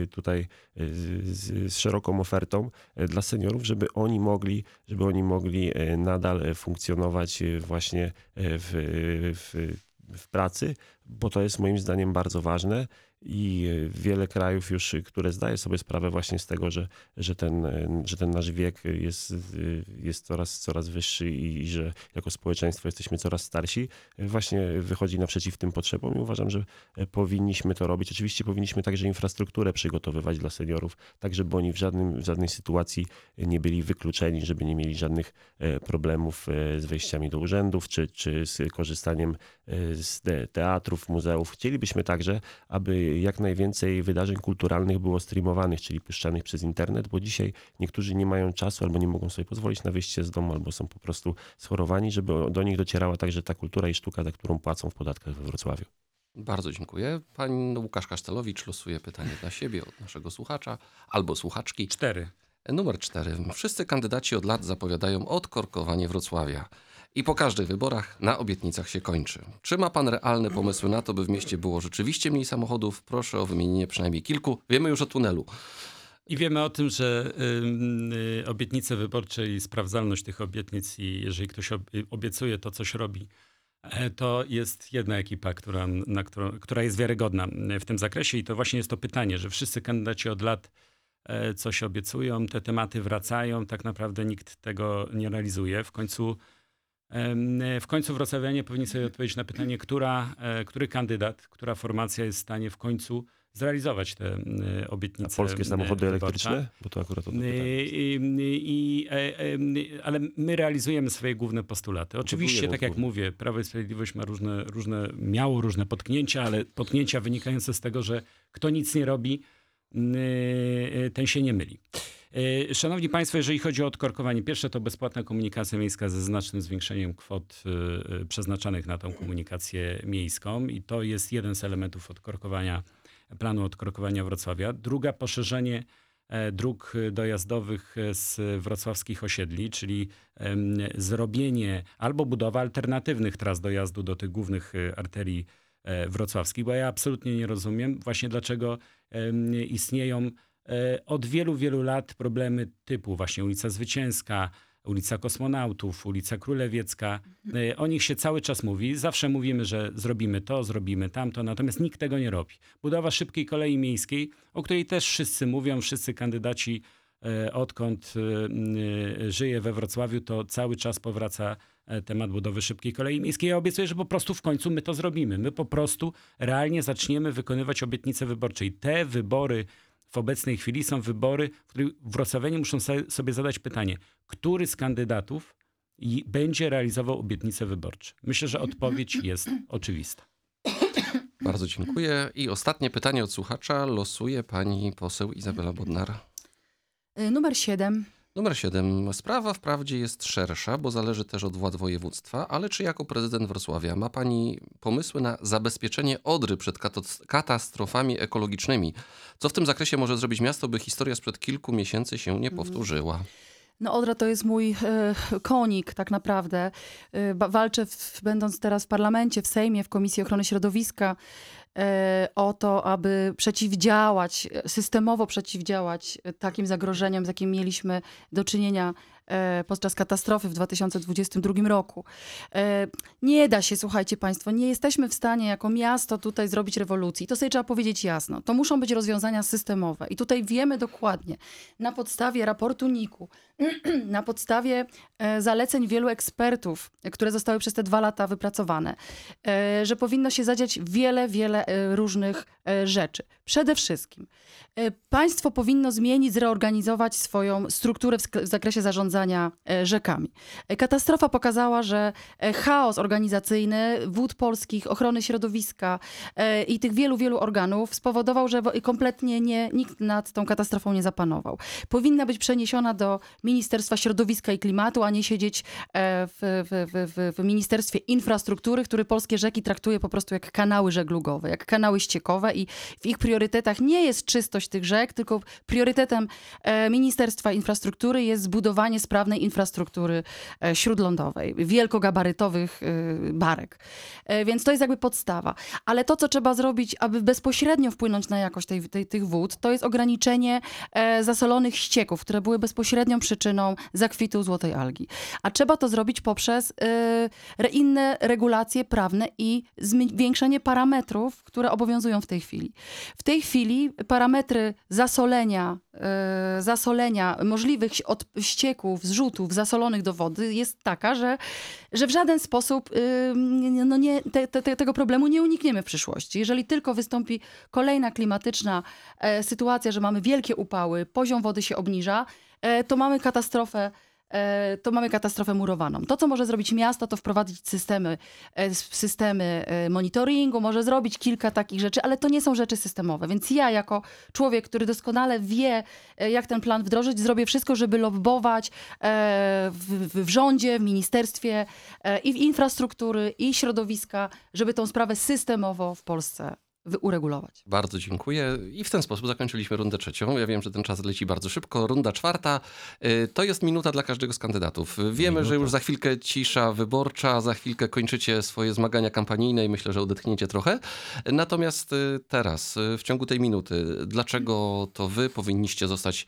Speaker 3: z szeroką ofertą dla seniorów, żeby oni mogli nadal funkcjonować właśnie w pracy, bo to jest moim zdaniem bardzo ważne i wiele krajów już, które zdaje sobie sprawę właśnie z tego, że ten nasz wiek jest coraz wyższy i że jako społeczeństwo jesteśmy coraz starsi, właśnie wychodzi naprzeciw tym potrzebom i uważam, że powinniśmy to robić. Oczywiście powinniśmy także infrastrukturę przygotowywać dla seniorów, tak żeby oni w żadnej sytuacji nie byli wykluczeni, żeby nie mieli żadnych problemów z wejściami do urzędów czy z korzystaniem z teatrów, muzeów. Chcielibyśmy także, aby jak najwięcej wydarzeń kulturalnych było streamowanych, czyli puszczanych przez internet, bo dzisiaj niektórzy nie mają czasu albo nie mogą sobie pozwolić na wyjście z domu, albo są po prostu schorowani, żeby do nich docierała także ta kultura i sztuka, za którą płacą w podatkach we Wrocławiu.
Speaker 1: Bardzo dziękuję. Pan Łukasz Kasztelowicz losuje pytanie dla siebie od naszego słuchacza albo słuchaczki.
Speaker 4: 4.
Speaker 1: Numer 4. Wszyscy kandydaci od lat zapowiadają odkorkowanie Wrocławia. I po każdych wyborach na obietnicach się kończy. Czy ma pan realne pomysły na to, by w mieście było rzeczywiście mniej samochodów? Proszę o wymienienie przynajmniej kilku. Wiemy już o tunelu.
Speaker 4: I wiemy o tym, że obietnice wyborcze i sprawdzalność tych obietnic i jeżeli ktoś obiecuje, to coś robi, to jest jedna ekipa, która jest wiarygodna w tym zakresie i to właśnie jest to pytanie, że wszyscy kandydaci od lat coś obiecują, te tematy wracają, tak naprawdę nikt tego nie realizuje. W końcu wrocławianie powinni sobie odpowiedzieć na pytanie, który kandydat, która formacja jest w stanie w końcu zrealizować te obietnice.
Speaker 3: A polskie samochody
Speaker 4: wyborcze.
Speaker 3: elektryczne? Bo to akurat o to pytanie.
Speaker 4: Ale my realizujemy swoje główne postulaty. Oczywiście,
Speaker 3: Budujemy
Speaker 4: tak jak
Speaker 3: główne.
Speaker 4: mówię, Prawo i Sprawiedliwość ma miało różne potknięcia, ale potknięcia wynikające z tego, że kto nic nie robi, ten się nie myli. Szanowni Państwo, jeżeli chodzi o odkorkowanie, pierwsze to bezpłatna komunikacja miejska ze znacznym zwiększeniem kwot przeznaczanych na tą komunikację miejską i to jest jeden z elementów planu odkorkowania Wrocławia. Druga, poszerzenie dróg dojazdowych z wrocławskich osiedli, czyli zrobienie albo budowa alternatywnych tras dojazdu do tych głównych arterii wrocławskich, bo ja absolutnie nie rozumiem właśnie dlaczego istnieją od wielu, wielu lat problemy typu właśnie ulica Zwycięska, ulica Kosmonautów, ulica Królewiecka. O nich się cały czas mówi. Zawsze mówimy, że zrobimy to, zrobimy tamto, natomiast nikt tego nie robi. Budowa szybkiej kolei miejskiej, o której też wszyscy mówią, wszyscy kandydaci, odkąd żyję we Wrocławiu, to cały czas powraca temat budowy szybkiej kolei miejskiej. Ja obiecuję, że po prostu w końcu my to zrobimy. My po prostu realnie zaczniemy wykonywać obietnice wyborcze. I te wybory w obecnej chwili są wybory, w których wrocławianie muszą sobie zadać pytanie, który z kandydatów będzie realizował obietnice wyborcze. Myślę, że odpowiedź jest oczywista.
Speaker 1: Bardzo dziękuję. I ostatnie pytanie od słuchacza losuje pani poseł Izabela Bodnar.
Speaker 2: Numer 7.
Speaker 1: Numer 7. Sprawa wprawdzie jest szersza, bo zależy też od władz województwa, ale czy jako prezydent Wrocławia ma pani pomysły na zabezpieczenie Odry przed katastrofami ekologicznymi? Co w tym zakresie może zrobić miasto, by historia sprzed kilku miesięcy się nie powtórzyła?
Speaker 2: No Odra to jest mój konik tak naprawdę. Walczę, będąc teraz w parlamencie, w Sejmie, w Komisji Ochrony Środowiska, o to, aby systemowo przeciwdziałać takim zagrożeniom, z jakim mieliśmy do czynienia podczas katastrofy w 2022 roku. Nie da się, słuchajcie Państwo, nie jesteśmy w stanie jako miasto tutaj zrobić rewolucji. To sobie trzeba powiedzieć jasno. To muszą być rozwiązania systemowe. I tutaj wiemy dokładnie, na podstawie raportu NIK-u, na podstawie zaleceń wielu ekspertów, które zostały przez te 2 lata wypracowane, że powinno się zadziać wiele różnych rzeczy. Przede wszystkim państwo powinno zmienić, zreorganizować swoją strukturę w zakresie zarządzania rzekami. Katastrofa pokazała, że chaos organizacyjny Wód Polskich, ochrony środowiska i tych wielu, wielu organów spowodował, że kompletnie nikt nad tą katastrofą nie zapanował. Powinna być przeniesiona do Ministerstwa Środowiska i Klimatu, a nie siedzieć w Ministerstwie Infrastruktury, który polskie rzeki traktuje po prostu jak kanały żeglugowe, jak kanały ściekowe i w ich priorytetach nie jest czystość tych rzek, tylko priorytetem Ministerstwa Infrastruktury jest zbudowanie sprawnej infrastruktury śródlądowej, wielkogabarytowych barek. Więc to jest jakby podstawa. Ale to, co trzeba zrobić, aby bezpośrednio wpłynąć na jakość tych wód, to jest ograniczenie zasolonych ścieków, które były bezpośrednią przyczyną zakwitu złotej algi. A trzeba to zrobić poprzez inne regulacje prawne i zwiększenie parametrów, które obowiązują w tej chwili. W tej chwili parametry zasolenia możliwych ścieków, zrzutów zasolonych do wody jest taka, że w żaden sposób tego problemu nie unikniemy w przyszłości. Jeżeli tylko wystąpi kolejna klimatyczna sytuacja, że mamy wielkie upały, poziom wody się obniża, to mamy katastrofę murowaną. To, co może zrobić miasto, to wprowadzić systemy monitoringu, może zrobić kilka takich rzeczy, ale to nie są rzeczy systemowe. Więc ja jako człowiek, który doskonale wie, jak ten plan wdrożyć, zrobię wszystko, żeby lobbować w rządzie, w ministerstwie i w infrastruktury, i środowiska, żeby tą sprawę systemowo w Polsce uregulować.
Speaker 1: Bardzo dziękuję i w ten sposób zakończyliśmy rundę trzecią. Ja wiem, że ten czas leci bardzo szybko. Runda czwarta to jest minuta dla każdego z kandydatów. Wiemy, że już za chwilkę cisza wyborcza, za chwilkę kończycie swoje zmagania kampanijne i myślę, że odetchniecie trochę. Natomiast teraz, w ciągu tej minuty, dlaczego to wy powinniście zostać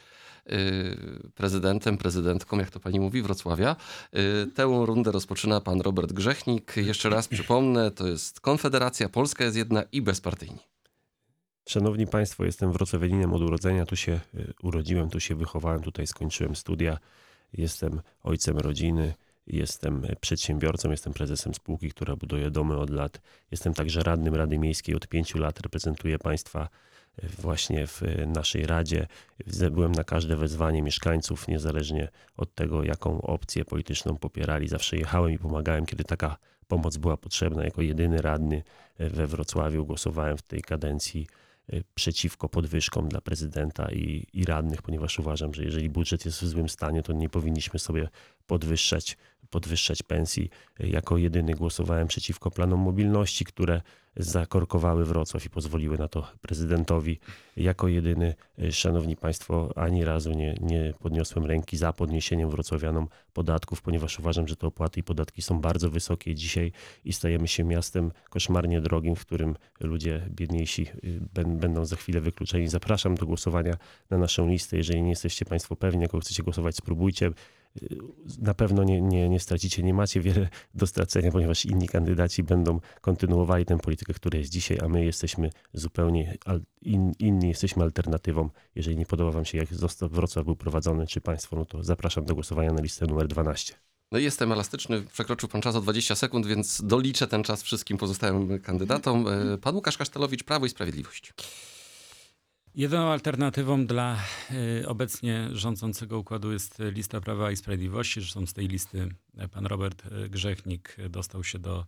Speaker 1: prezydentką, jak to pani mówi, Wrocławia. Tę rundę rozpoczyna pan Robert Grzechnik. Jeszcze raz przypomnę, to jest Konfederacja, Polska jest jedna i bezpartyjni.
Speaker 3: Szanowni Państwo, jestem wrocławianinem od urodzenia. Tu się urodziłem, tu się wychowałem, tutaj skończyłem studia. Jestem ojcem rodziny, jestem przedsiębiorcą, jestem prezesem spółki, która buduje domy od lat. Jestem także radnym Rady Miejskiej od 5 lat, reprezentuję państwa właśnie w naszej Radzie. Byłem na każde wezwanie mieszkańców, niezależnie od tego, jaką opcję polityczną popierali. Zawsze jechałem i pomagałem, kiedy taka pomoc była potrzebna. Jako jedyny radny we Wrocławiu głosowałem w tej kadencji przeciwko podwyżkom dla prezydenta i radnych, ponieważ uważam, że jeżeli budżet jest w złym stanie, to nie powinniśmy sobie podwyższać pensji. Jako jedyny głosowałem przeciwko planom mobilności, które zakorkowały Wrocław i pozwoliły na to prezydentowi. Jako jedyny, szanowni państwo, ani razu nie podniosłem ręki za podniesieniem wrocławianom podatków, ponieważ uważam, że te opłaty i podatki są bardzo wysokie dzisiaj i stajemy się miastem koszmarnie drogim, w którym ludzie biedniejsi będą za chwilę wykluczeni. Zapraszam do głosowania na naszą listę. Jeżeli nie jesteście państwo pewni, jaką chcecie głosować, spróbujcie. Na pewno nie stracicie, nie macie wiele do stracenia, ponieważ inni kandydaci będą kontynuowali tę politykę, która jest dzisiaj, a my jesteśmy zupełnie inni, jesteśmy alternatywą. Jeżeli nie podoba wam się, jak Wrocław był prowadzony, czy państwo, no to zapraszam do głosowania na listę numer 12.
Speaker 1: No jestem elastyczny, przekroczył pan czas o 20 sekund, więc doliczę ten czas wszystkim pozostałym kandydatom. Pan Łukasz Kasztelowicz, Prawo i Sprawiedliwość.
Speaker 4: Jedyną alternatywą dla obecnie rządzącego układu jest lista Prawa i Sprawiedliwości. Zresztą z tej listy pan Robert Grzechnik dostał się do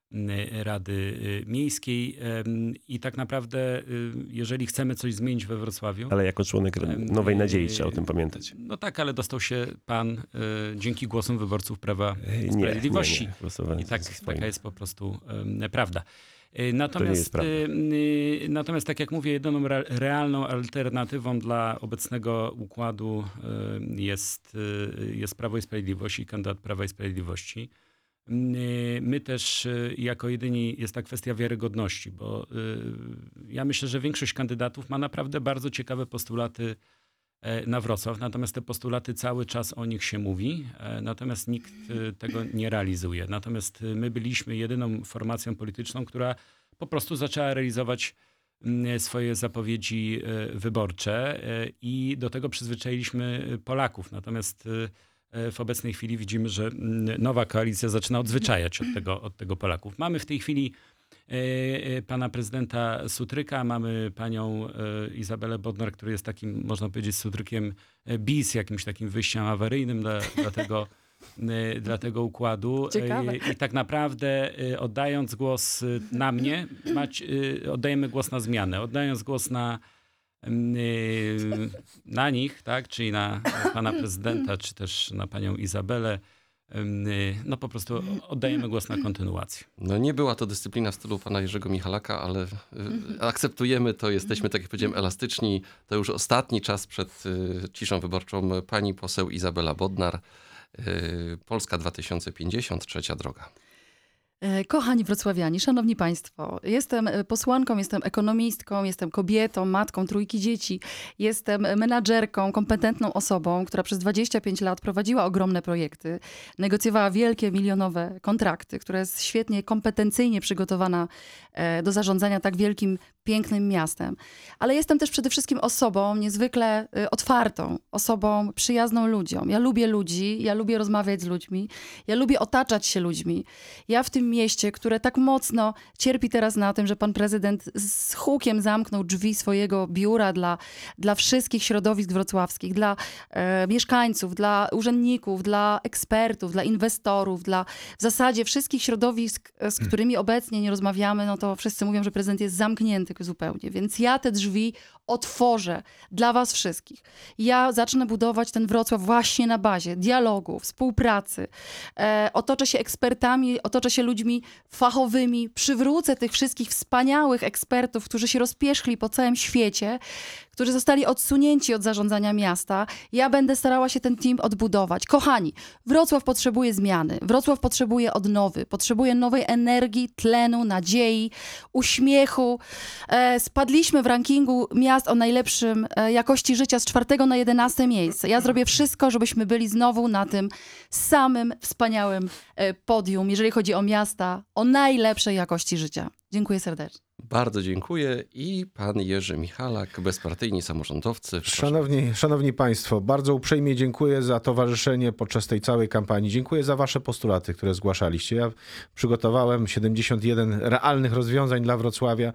Speaker 4: Rady Miejskiej i tak naprawdę, jeżeli chcemy coś zmienić we Wrocławiu...
Speaker 3: Ale jako członek Nowej Nadziei trzeba o tym pamiętać.
Speaker 4: No tak, ale dostał się pan dzięki głosom wyborców Prawa i Sprawiedliwości.
Speaker 3: Nie.
Speaker 4: I taka jest po prostu prawda. Natomiast tak jak mówię, jedyną realną alternatywą dla obecnego układu jest Prawo i Sprawiedliwość i kandydat Prawa i Sprawiedliwości. My też jako jedyni jest ta kwestia wiarygodności, bo ja myślę, że większość kandydatów ma naprawdę bardzo ciekawe postulaty na Wrocław, natomiast te postulaty cały czas o nich się mówi, natomiast nikt tego nie realizuje. Natomiast my byliśmy jedyną formacją polityczną, która po prostu zaczęła realizować swoje zapowiedzi wyborcze i do tego przyzwyczailiśmy Polaków. Natomiast w obecnej chwili widzimy, że nowa koalicja zaczyna odzwyczajać od tego Polaków. Mamy w tej chwili pana prezydenta Sutryka, mamy panią Izabelę Bodnar, który jest takim, można powiedzieć, Sutrykiem bis, jakimś takim wyjściem awaryjnym dla tego układu.
Speaker 2: Ciekawe.
Speaker 4: I tak naprawdę oddając głos na mnie, oddajemy głos na zmianę. Oddając głos na nich, tak, czyli na pana prezydenta, czy też na panią Izabelę, no po prostu oddajemy głos na kontynuację.
Speaker 1: No nie była to dyscyplina w stylu pana Jerzego Michalaka, ale akceptujemy to, jesteśmy, tak jak powiedziałem, elastyczni. To już ostatni czas przed ciszą wyborczą. Pani poseł Izabela Bodnar, Polska 2050, trzecia droga.
Speaker 2: Kochani wrocławianie, szanowni państwo, jestem posłanką, jestem ekonomistką, jestem kobietą, matką trójki dzieci, jestem menadżerką, kompetentną osobą, która przez 25 lat prowadziła ogromne projekty, negocjowała wielkie, milionowe kontrakty, która jest świetnie, kompetencyjnie przygotowana do zarządzania tak wielkim, pięknym miastem. Ale jestem też przede wszystkim osobą niezwykle otwartą, osobą przyjazną ludziom. Ja lubię ludzi, ja lubię rozmawiać z ludźmi, ja lubię otaczać się ludźmi. Ja w tym mieście, które tak mocno cierpi teraz na tym, że pan prezydent z hukiem zamknął drzwi swojego biura dla wszystkich środowisk wrocławskich, dla mieszkańców, dla urzędników, dla ekspertów, dla inwestorów, dla w zasadzie wszystkich środowisk, z którymi obecnie nie rozmawiamy, no to wszyscy mówią, że prezydent jest zamknięty zupełnie. Więc ja te drzwi otworzę dla was wszystkich. Ja zacznę budować ten Wrocław właśnie na bazie dialogu, współpracy. Otoczę się ekspertami, otoczę się ludźmi fachowymi, przywrócę tych wszystkich wspaniałych ekspertów, którzy się rozpierzchli po całym świecie, którzy zostali odsunięci od zarządzania miasta. Ja będę starała się ten team odbudować. Kochani, Wrocław potrzebuje zmiany. Wrocław potrzebuje odnowy. Potrzebuje nowej energii, tlenu, nadziei, uśmiechu. Spadliśmy w rankingu miast o najlepszym jakości życia z 4. na 11 miejsce. Ja zrobię wszystko, żebyśmy byli znowu na tym samym wspaniałym podium, jeżeli chodzi o miasta o najlepszej jakości życia. Dziękuję serdecznie.
Speaker 1: Bardzo dziękuję i pan Jerzy Michalak, bezpartyjni samorządowcy.
Speaker 5: Szanowni Państwo, bardzo uprzejmie dziękuję za towarzyszenie podczas tej całej kampanii. Dziękuję za wasze postulaty, które zgłaszaliście. Ja przygotowałem 71 realnych rozwiązań dla Wrocławia.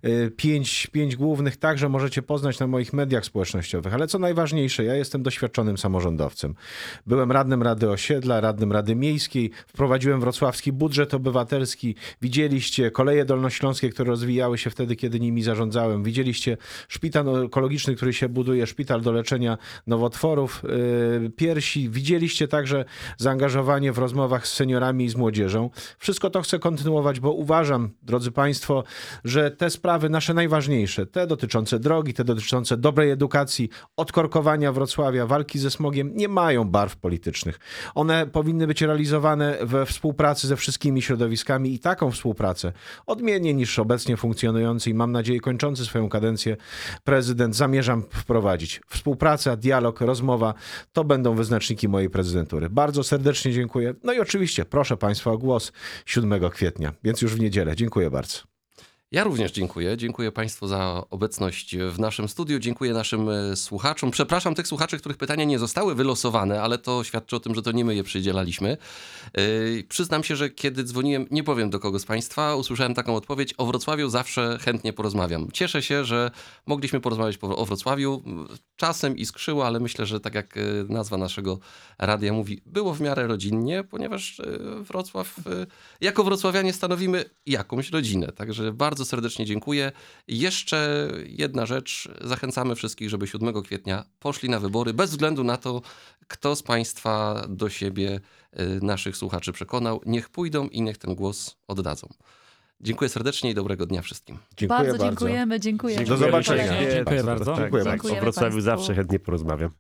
Speaker 5: 5 głównych także możecie poznać na moich mediach społecznościowych. Ale co najważniejsze, ja jestem doświadczonym samorządowcem. Byłem radnym Rady Osiedla, radnym Rady Miejskiej. Wprowadziłem wrocławski budżet obywatelski. Widzieliście koleje dolnośląskie, które rozwijały się wtedy, kiedy nimi zarządzałem. Widzieliście szpital ekologiczny, który się buduje, szpital do leczenia nowotworów piersi. Widzieliście także zaangażowanie w rozmowach z seniorami i z młodzieżą. Wszystko to chcę kontynuować, bo uważam, drodzy Państwo, że te sprawy nasze najważniejsze, te dotyczące drogi, te dotyczące dobrej edukacji, odkorkowania Wrocławia, walki ze smogiem, nie mają barw politycznych. One powinny być realizowane we współpracy ze wszystkimi środowiskami i taką współpracę, odmiennie niż obecnie funkcjonujący i mam nadzieję kończący swoją kadencję prezydent, zamierzam wprowadzić. Współpraca, dialog, rozmowa to będą wyznaczniki mojej prezydentury. Bardzo serdecznie dziękuję. No i oczywiście proszę Państwa o głos 7 kwietnia, więc już w niedzielę. Dziękuję bardzo.
Speaker 1: Ja również dziękuję. Dziękuję Państwu za obecność w naszym studiu. Dziękuję naszym słuchaczom. Przepraszam tych słuchaczy, których pytania nie zostały wylosowane, ale to świadczy o tym, że to nie my je przydzielaliśmy. Przyznam się, że kiedy dzwoniłem, nie powiem do kogo z Państwa, usłyszałem taką odpowiedź: o Wrocławiu zawsze chętnie porozmawiam. Cieszę się, że mogliśmy porozmawiać o Wrocławiu. Czasem iskrzyło, ale myślę, że tak jak nazwa naszego radia mówi, było w miarę rodzinnie, ponieważ Wrocław, jako wrocławianie stanowimy jakąś rodzinę. Także bardzo serdecznie dziękuję. Jeszcze jedna rzecz. Zachęcamy wszystkich, żeby 7 kwietnia poszli na wybory, bez względu na to, kto z Państwa do siebie naszych słuchaczy przekonał. Niech pójdą i niech ten głos oddadzą. Dziękuję serdecznie i dobrego dnia wszystkim.
Speaker 5: Dziękuję bardzo.
Speaker 2: Dziękujemy.
Speaker 5: Do zobaczenia.
Speaker 4: Dziękuję bardzo.
Speaker 3: Dziękuję bardzo.
Speaker 2: Dziękujemy
Speaker 3: O Wrocławiu
Speaker 2: Państwu.
Speaker 3: zawsze chętnie porozmawiam.